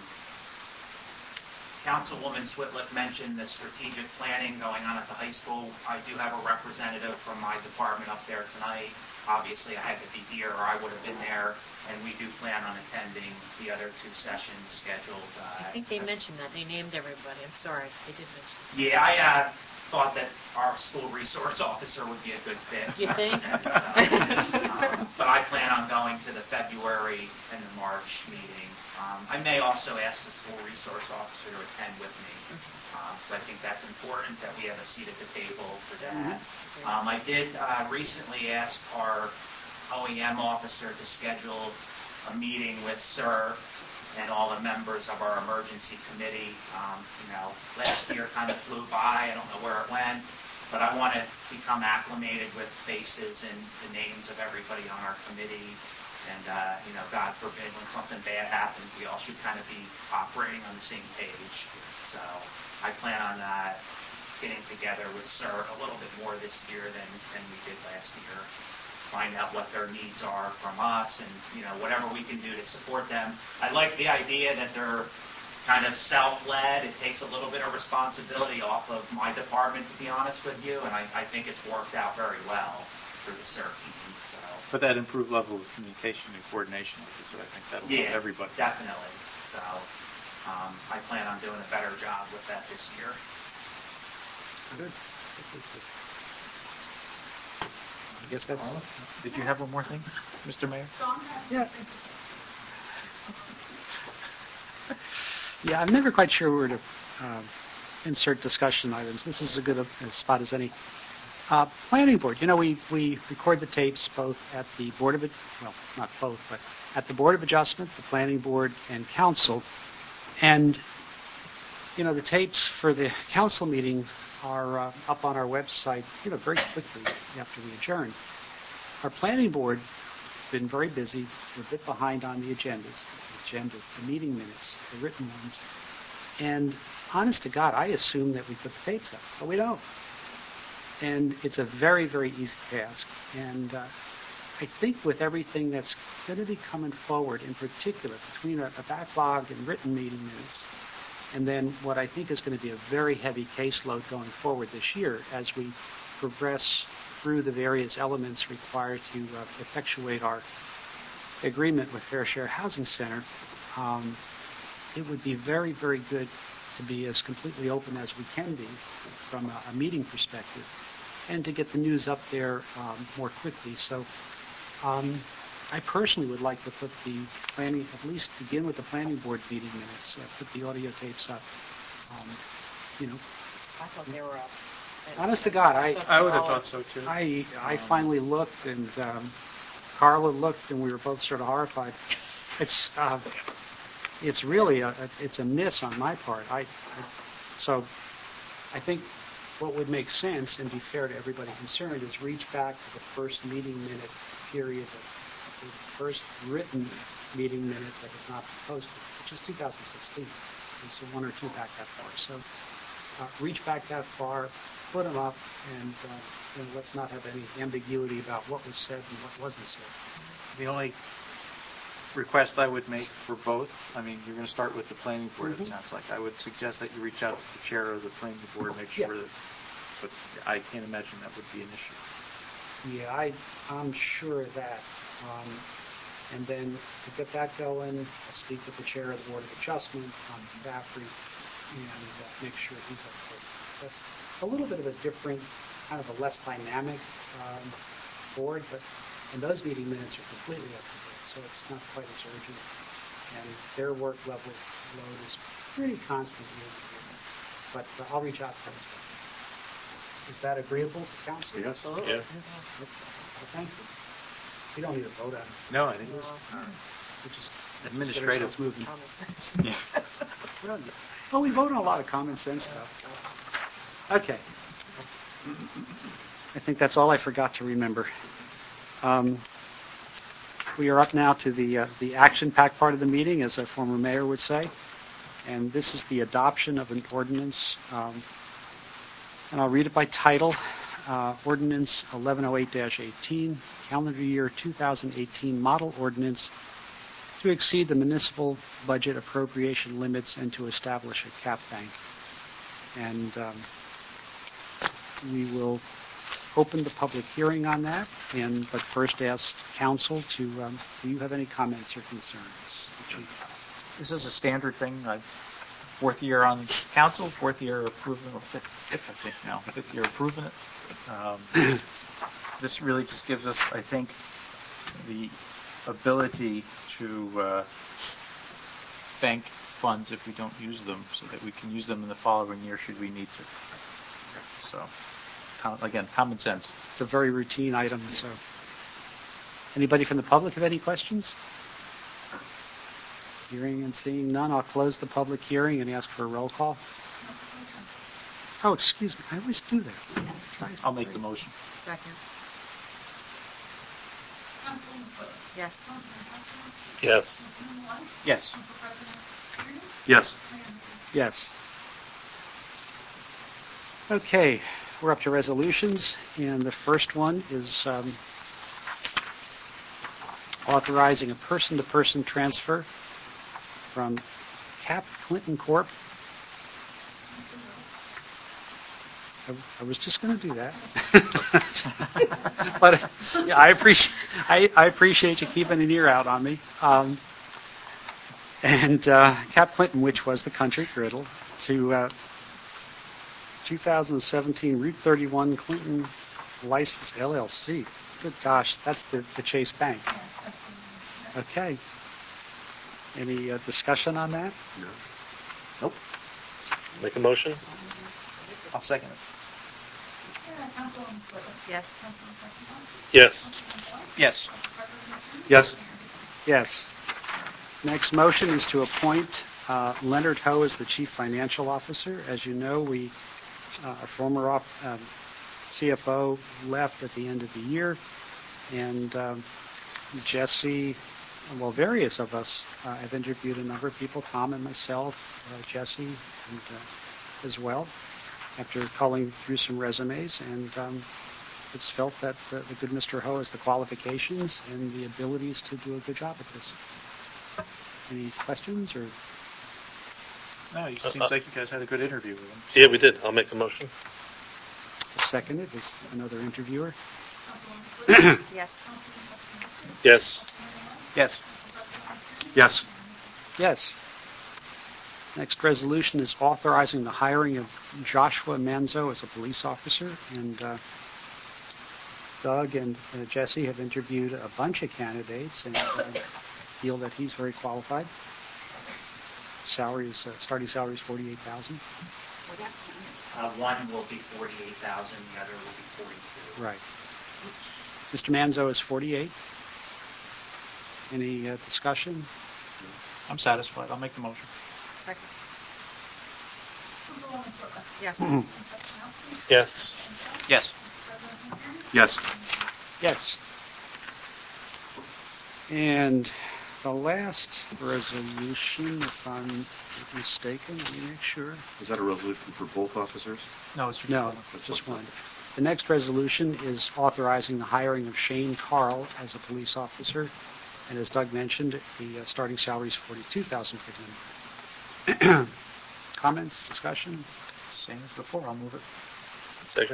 Councilwoman Switlick mentioned the strategic planning going on at the high school. I do have a representative from my department up there tonight. Obviously, I had to be here or I would have been there, and we do plan on attending the other two sessions scheduled. Uh, I think they mentioned that. They named everybody. I'm sorry. They did mention that. Yeah, I uh, thought that our school resource officer would be a good fit. You think? And, uh, um, but I plan on going to the February and the March meeting. Um, I may also ask the school resource officer to attend with me. Um, so I think that's important that we have a seat at the table for that. Um, I did uh, recently ask our O E M officer to schedule a meeting with S E R and all the members of our emergency committee. Um, you know, last year kind of flew by. I don't know where it went, but I want to become acclimated with faces and the names of everybody on our committee. And, uh, you know, God forbid, when something bad happens, we all should kind of be operating on the same page. So I plan on uh, getting together with S E R a little bit more this year than, than we did last year. Find out what their needs are from us and, you know, whatever we can do to support them. I like the idea that they're kind of self-led. It takes a little bit of responsibility off of my department, to be honest with you, and I, I think it's worked out very well for the S E R team. So. But that improved level of communication and coordination, like you said, I think that'll Yeah, help everybody. Definitely. So um, I plan on doing a better job with that this year. Good. I guess that's... Did you have one more thing, Mister Mayor? Yeah. Yeah, I'm never quite sure where to uh, insert discussion items. This is as good a, a spot as any. Uh, planning board, you know, we, we record the tapes both at the Board of, well, not both, but at the Board of Adjustment, the Planning Board, and Council. And, you know, the tapes for the council meeting are uh, up on our website, you know, very quickly after we adjourn. Our Planning Board been very busy. We're a bit behind on the agendas, the agendas, the meeting minutes, the written ones. And honest to God, I assume that we put the tapes up, but we don't. And it's a very, very easy task. And uh, I think with everything that's going to be coming forward, in particular, between a, a backlog and written meeting minutes, and then what I think is going to be a very heavy caseload going forward this year as we progress through the various elements required to uh, effectuate our agreement with Fair Share Housing Center, um, it would be very, very good to be as completely open as we can be from a, a meeting perspective and to get the news up there um, more quickly. So um, I personally would like to put the planning, at least begin with the planning board meeting minutes, uh, put the audio tapes up. Um, you know, I thought they were up. honest to God, I I would have thought so too. I I finally looked, and um, Carla looked, and we were both sort of horrified. It's uh, it's really a it's a miss on my part. I, I so I think what would make sense and be fair to everybody concerned is reach back to the first meeting minute period, of the first written meeting minute that has not been posted, which is two thousand sixteen. And so one or two back that far. So uh, reach back that far, put them up, and uh, you know, let's not have any ambiguity about what was said and what wasn't said. The only request I would make for both, I mean, you're going to start with the planning board, Mm-hmm. it sounds like. I would suggest that you reach out to the chair of the planning board, make sure Yeah. that, but I can't imagine that would be an issue. Yeah, I, I'm sure of that. Um, and then to get that going, I'll speak with the chair of the Board of Adjustment, Tom Baffrey, and uh, make sure he's up for it. That's a little bit of a different, kind of a less dynamic um, board, but and those meeting minutes are completely up to date, so it's not quite as urgent. And their work level load is pretty constant year to year. But uh, I'll reach out to them. Is that agreeable to council? Yeah. Absolutely. Yeah. Okay. Well, thank you. We don't need a vote on it. No, I think it's We just administrative. just get ourselves moving. Common sense. Yeah. Well, well, we vote on a lot of common sense stuff. Okay. I think that's all I forgot to remember. Um, we are up now to the uh, the action-packed part of the meeting, as a former mayor would say, and this is the adoption of an ordinance. Um, and I'll read it by title. Uh, ordinance eleven oh eight dash eighteen, calendar year two thousand eighteen model ordinance to exceed the municipal budget appropriation limits and to establish a cap bank. And um, we will open the public hearing on that, and but first ask council to, um, do you have any comments or concerns? Chief? This is a standard thing. I, fourth year on council, fourth year approving, or fifth, fifth I think now, fifth year approving it. Um, this really just gives us, I think, the ability to uh, bank funds if we don't use them, so that we can use them in the following year should we need to. So, com- again, common sense. It's a very routine item. So, anybody from the public have any questions? Hearing and seeing none, I'll close the public hearing and ask for a roll call. Oh, excuse me. I always do that. I'll make the motion. Second. Yes. Yes. Yes. Yes. Yes. Okay, we're up to resolutions, and the first one is um, authorizing a person-to-person transfer from Cap Clinton Corp. I, I was just going to do that, but yeah, I appreciate I, I appreciate you keeping an ear out on me. Um, and uh, Cap Clinton, which was the Country Griddle, to uh, two thousand seventeen Route thirty-one Clinton License L L C. Good gosh, that's the, the Chase Bank. Okay. Any uh, discussion on that? No. Nope. Make a motion? I'll second it. Yes. Yes. Yes. Yes. Yes. Next motion is to appoint uh, Leonard Ho as the Chief Financial Officer. As you know, we, uh, our former off, um, C F O left at the end of the year, and um, Jesse, well, various of us uh, have interviewed a number of people, Tom and myself, uh, Jesse, and uh, as well, after calling through some resumes, and um, it's felt that uh, the good Mister Ho has the qualifications and the abilities to do a good job at this. Any questions or? No, it seems like you guys had a good interview with him. Yeah, we did. I'll make a motion. Second it is another interviewer. Yes. Yes. Yes. Yes. Yes. Next resolution is authorizing the hiring of Joshua Manzo as a police officer, and uh, Doug and uh, Jesse have interviewed a bunch of candidates and uh, feel that he's very qualified. Salary is, uh, starting salary is forty-eight thousand dollars. Uh, one will be forty-eight thousand, the other will be forty-two. Right. Mister Manzo is forty-eight. Any uh, discussion? I'm satisfied. I'll make the motion. Second. Yes. Yes. Yes. Yes. Yes. And the last resolution, if I'm not mistaken, let me make sure. Is that a resolution for both officers? No, it's just No, one. just one. The next resolution is authorizing the hiring of Shane Carl as a police officer. And as Doug mentioned, the uh, starting salary is forty-two thousand dollars for him. Comments, discussion? Same as before. I'll move it. Second.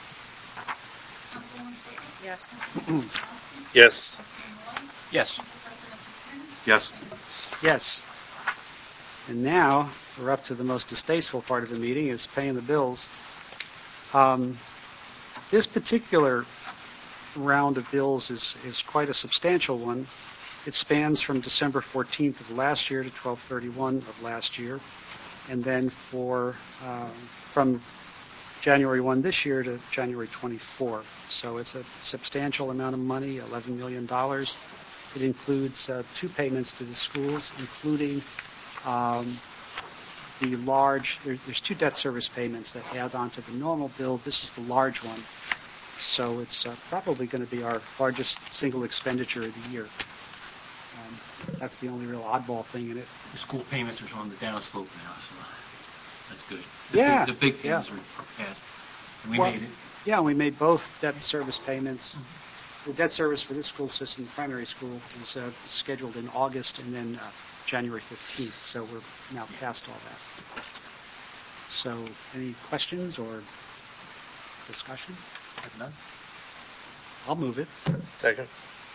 Yes. Yes. Yes. Yes. Yes. And now we're up to the most distasteful part of the meeting, is paying the bills. Um, this particular round of bills is, is quite a substantial one. It spans from December fourteenth of last year to twelve thirty-one of last year, and then for um, from January first this year to January twenty-fourth. So it's a substantial amount of money, eleven million dollars. It includes uh, two payments to the schools, including um, the large, there, there's two debt service payments that add on to the normal bill. This is the large one. So it's uh, probably going to be our largest single expenditure of the year. Um, that's the only real oddball thing in it. The school payments are on the downslope now, so that's good. The Yeah. Big, the big yeah. payments are, are passed. And we Well, made it. Yeah, we made both debt service payments. The debt service for this school system, the primary school, is uh, scheduled in August and then uh, January fifteenth. So we're now past all that. So any questions or discussion? None. I'll move it. Second.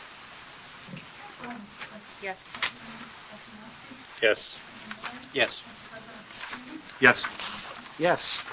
Yes. Yes. Yes. Yes. Yes.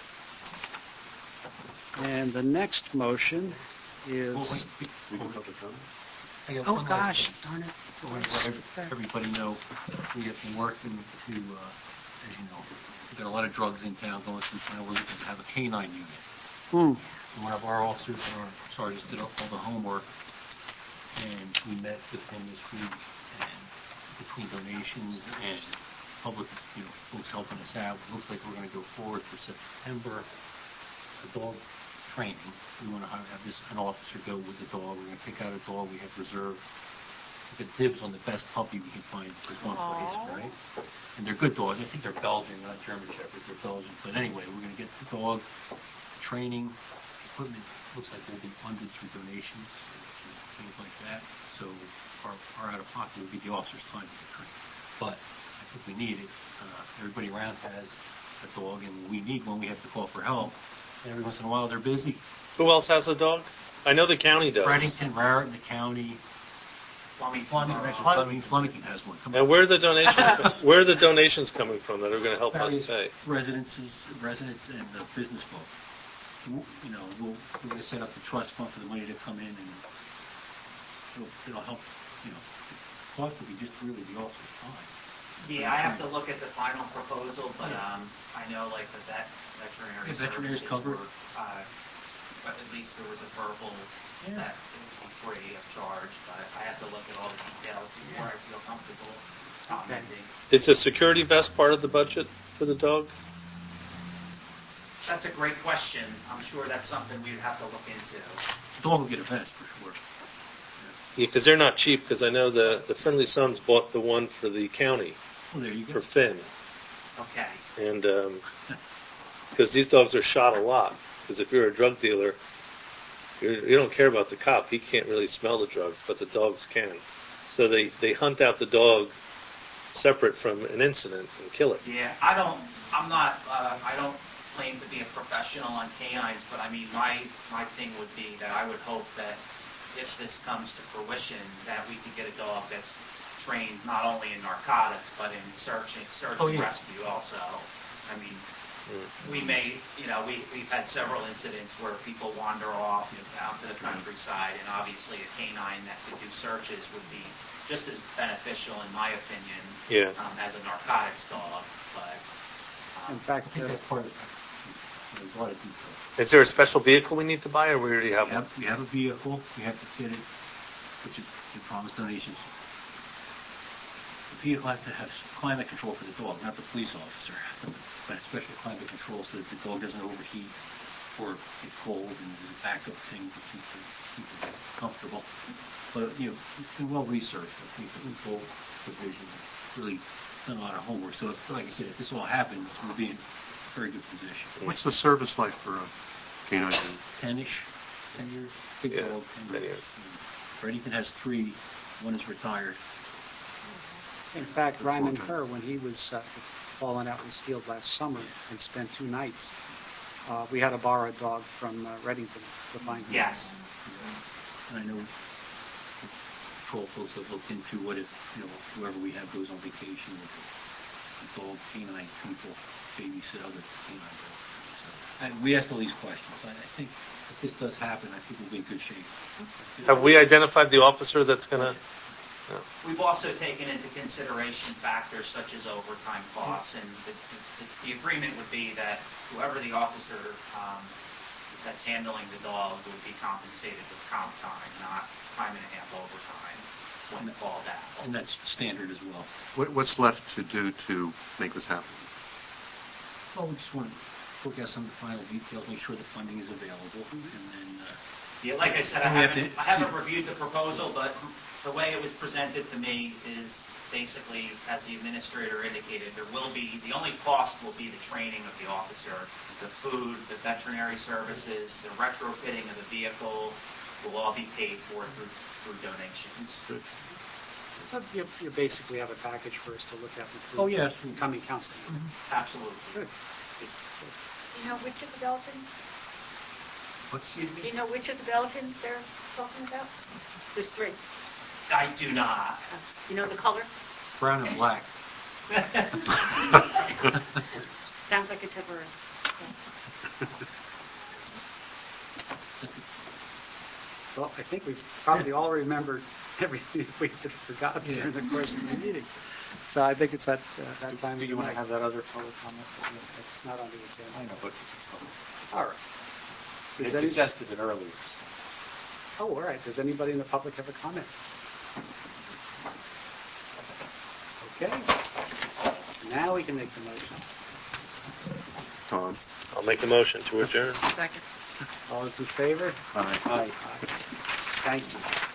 And the next motion is... Well, wait, We can public comment? I got Oh, one last gosh, thing. darn it. I want to let every- everybody know we have been working to, uh, as you know, we've got a lot of drugs in town going through town. We're looking to have a canine unit. Hmm. And one of our officers and our sergeants did all the homework, and we met with him this week, and between donations and public, you know, folks helping us out, it looks like we're going to go forward for September, the dog training. We want to have have this, an officer go with the dog. We're going to pick out a dog we have reserved. We get dibs on the best puppy we can find at this one place, right? And they're good dogs. I think they're Belgian, not German Shepherds. They're Belgian. But anyway, we're going to get the dog training. Equipment looks like will be funded through donations and things like that. So our, our out-of-pocket will be the officer's time to get trained. But I think we need it. Uh, everybody around has a dog, and we need one. We have to call for help. And every once in a while, they're busy. Who else has a dog? I know the county does. Reddington, Raritan, the county. Flemington. Flemington, Flemington, Flemington has one. Come And on. where are the donations? Where are the donations coming from that are going to help us Various pay? residences, residents, and uh, business folk. W- You know, we'll, we're going to set up the trust fund for the money to come in, and it'll, it'll help. You know, the cost will be just really the officer's time. Yeah, I have to look at the final proposal, but um, I know like the vet, veterinary Yeah, veterinary services covered. were, uh, but at least there was a verbal that it would be free of charge, but I have to look at all the details before I feel comfortable commenting. Is the security vest part of the budget for the dog? That's a great question. I'm sure that's something we'd have to look into. The dog will get a vest for sure. Yeah, because they're not cheap. Because I know the the Friendly Sons bought the one for the county Well, there you go. for Finn, Okay. and because these dogs are shot a lot. Because if you're a drug dealer, you're, you don't care about the cop. He can't really smell the drugs, but the dogs can. So they they hunt out the dog separate from an incident and kill it. Yeah, I don't, I'm not, uh, I don't claim to be a professional on canines, but I mean, my, my thing would be that I would hope that if this comes to fruition, that we could get a dog that's trained not only in narcotics, but in searching, search Oh, and yeah. rescue also. I mean, we may, you know, we, we've had several incidents where people wander off out to the countryside, and obviously a canine that could do searches would be just as beneficial, in my opinion, Yeah. um, as a narcotics dog. But um, In fact, I think uh, that's part of it. There's a lot of details. Is there a special vehicle we need to buy, or we already have We one? have, we have a vehicle, we have to fit it, which is, we promise donations. The vehicle has to have climate control for the dog, not the police officer, but a special climate control so that the dog doesn't overheat or get cold, and there's a backup thing to keep it, keep it comfortable. But, you know, it's been well researched. I think the full division really done a lot of homework. So, if, like I said, if this all happens, we'll be in a very good position. What's the service life for a canine? ten-ish, ten years, big Yeah, dog, ten ten years. years. Reddington has three, one is retired. in fact, Ryman Herr, when he was uh, falling out in his field last summer and spent two nights, uh, we had to borrow a dog from uh, Reddington to find him. yes, And I know the patrol folks have looked into what if, you know, whoever we have goes on vacation with the dog, canine people, babysit other canine dogs. So, and we asked all these questions. I, I think if this does happen, I think we'll be in good shape. Have we identified the officer that's going to? No. we've also taken into consideration factors such as overtime costs, and the, the, the agreement would be that whoever the officer um, that's handling the dog would be compensated with comp time, not time and a half overtime when called out. And that's standard as well. What, what's left to do to make this happen? Well, we just want to work out some of the final details, make sure the funding is available, and then uh, Yeah, like I said, I We have haven't, to- I haven't reviewed the proposal, but the way it was presented to me is basically, as the administrator indicated, there will be, the only cost will be the training of the officer. The food, the veterinary services, the retrofitting of the vehicle will all be paid for through, through donations. So you, you basically have a package for us to look at with Oh, yes. the incoming council. Absolutely. Good. Do you know which of the Belgians? what's Do you know which of the Belgians they're talking about? There's three. I do not. You know the color? brown and black. Sounds like a Tupperware. That's it. Well, I think we've probably all remembered everything we've forgotten Yeah. during the course of the meeting. So I think it's that, uh, that time. Do of you the want to night. have that other public comment? It's not on the agenda. I know, but it's All right. They Does any- suggested it earlier. Oh, all right. Does anybody in the public have a comment? Okay. Now we can make the motion. Tom? I'll make the motion to adjourn. Second. All those in favor? Aye. Aye. Thank you.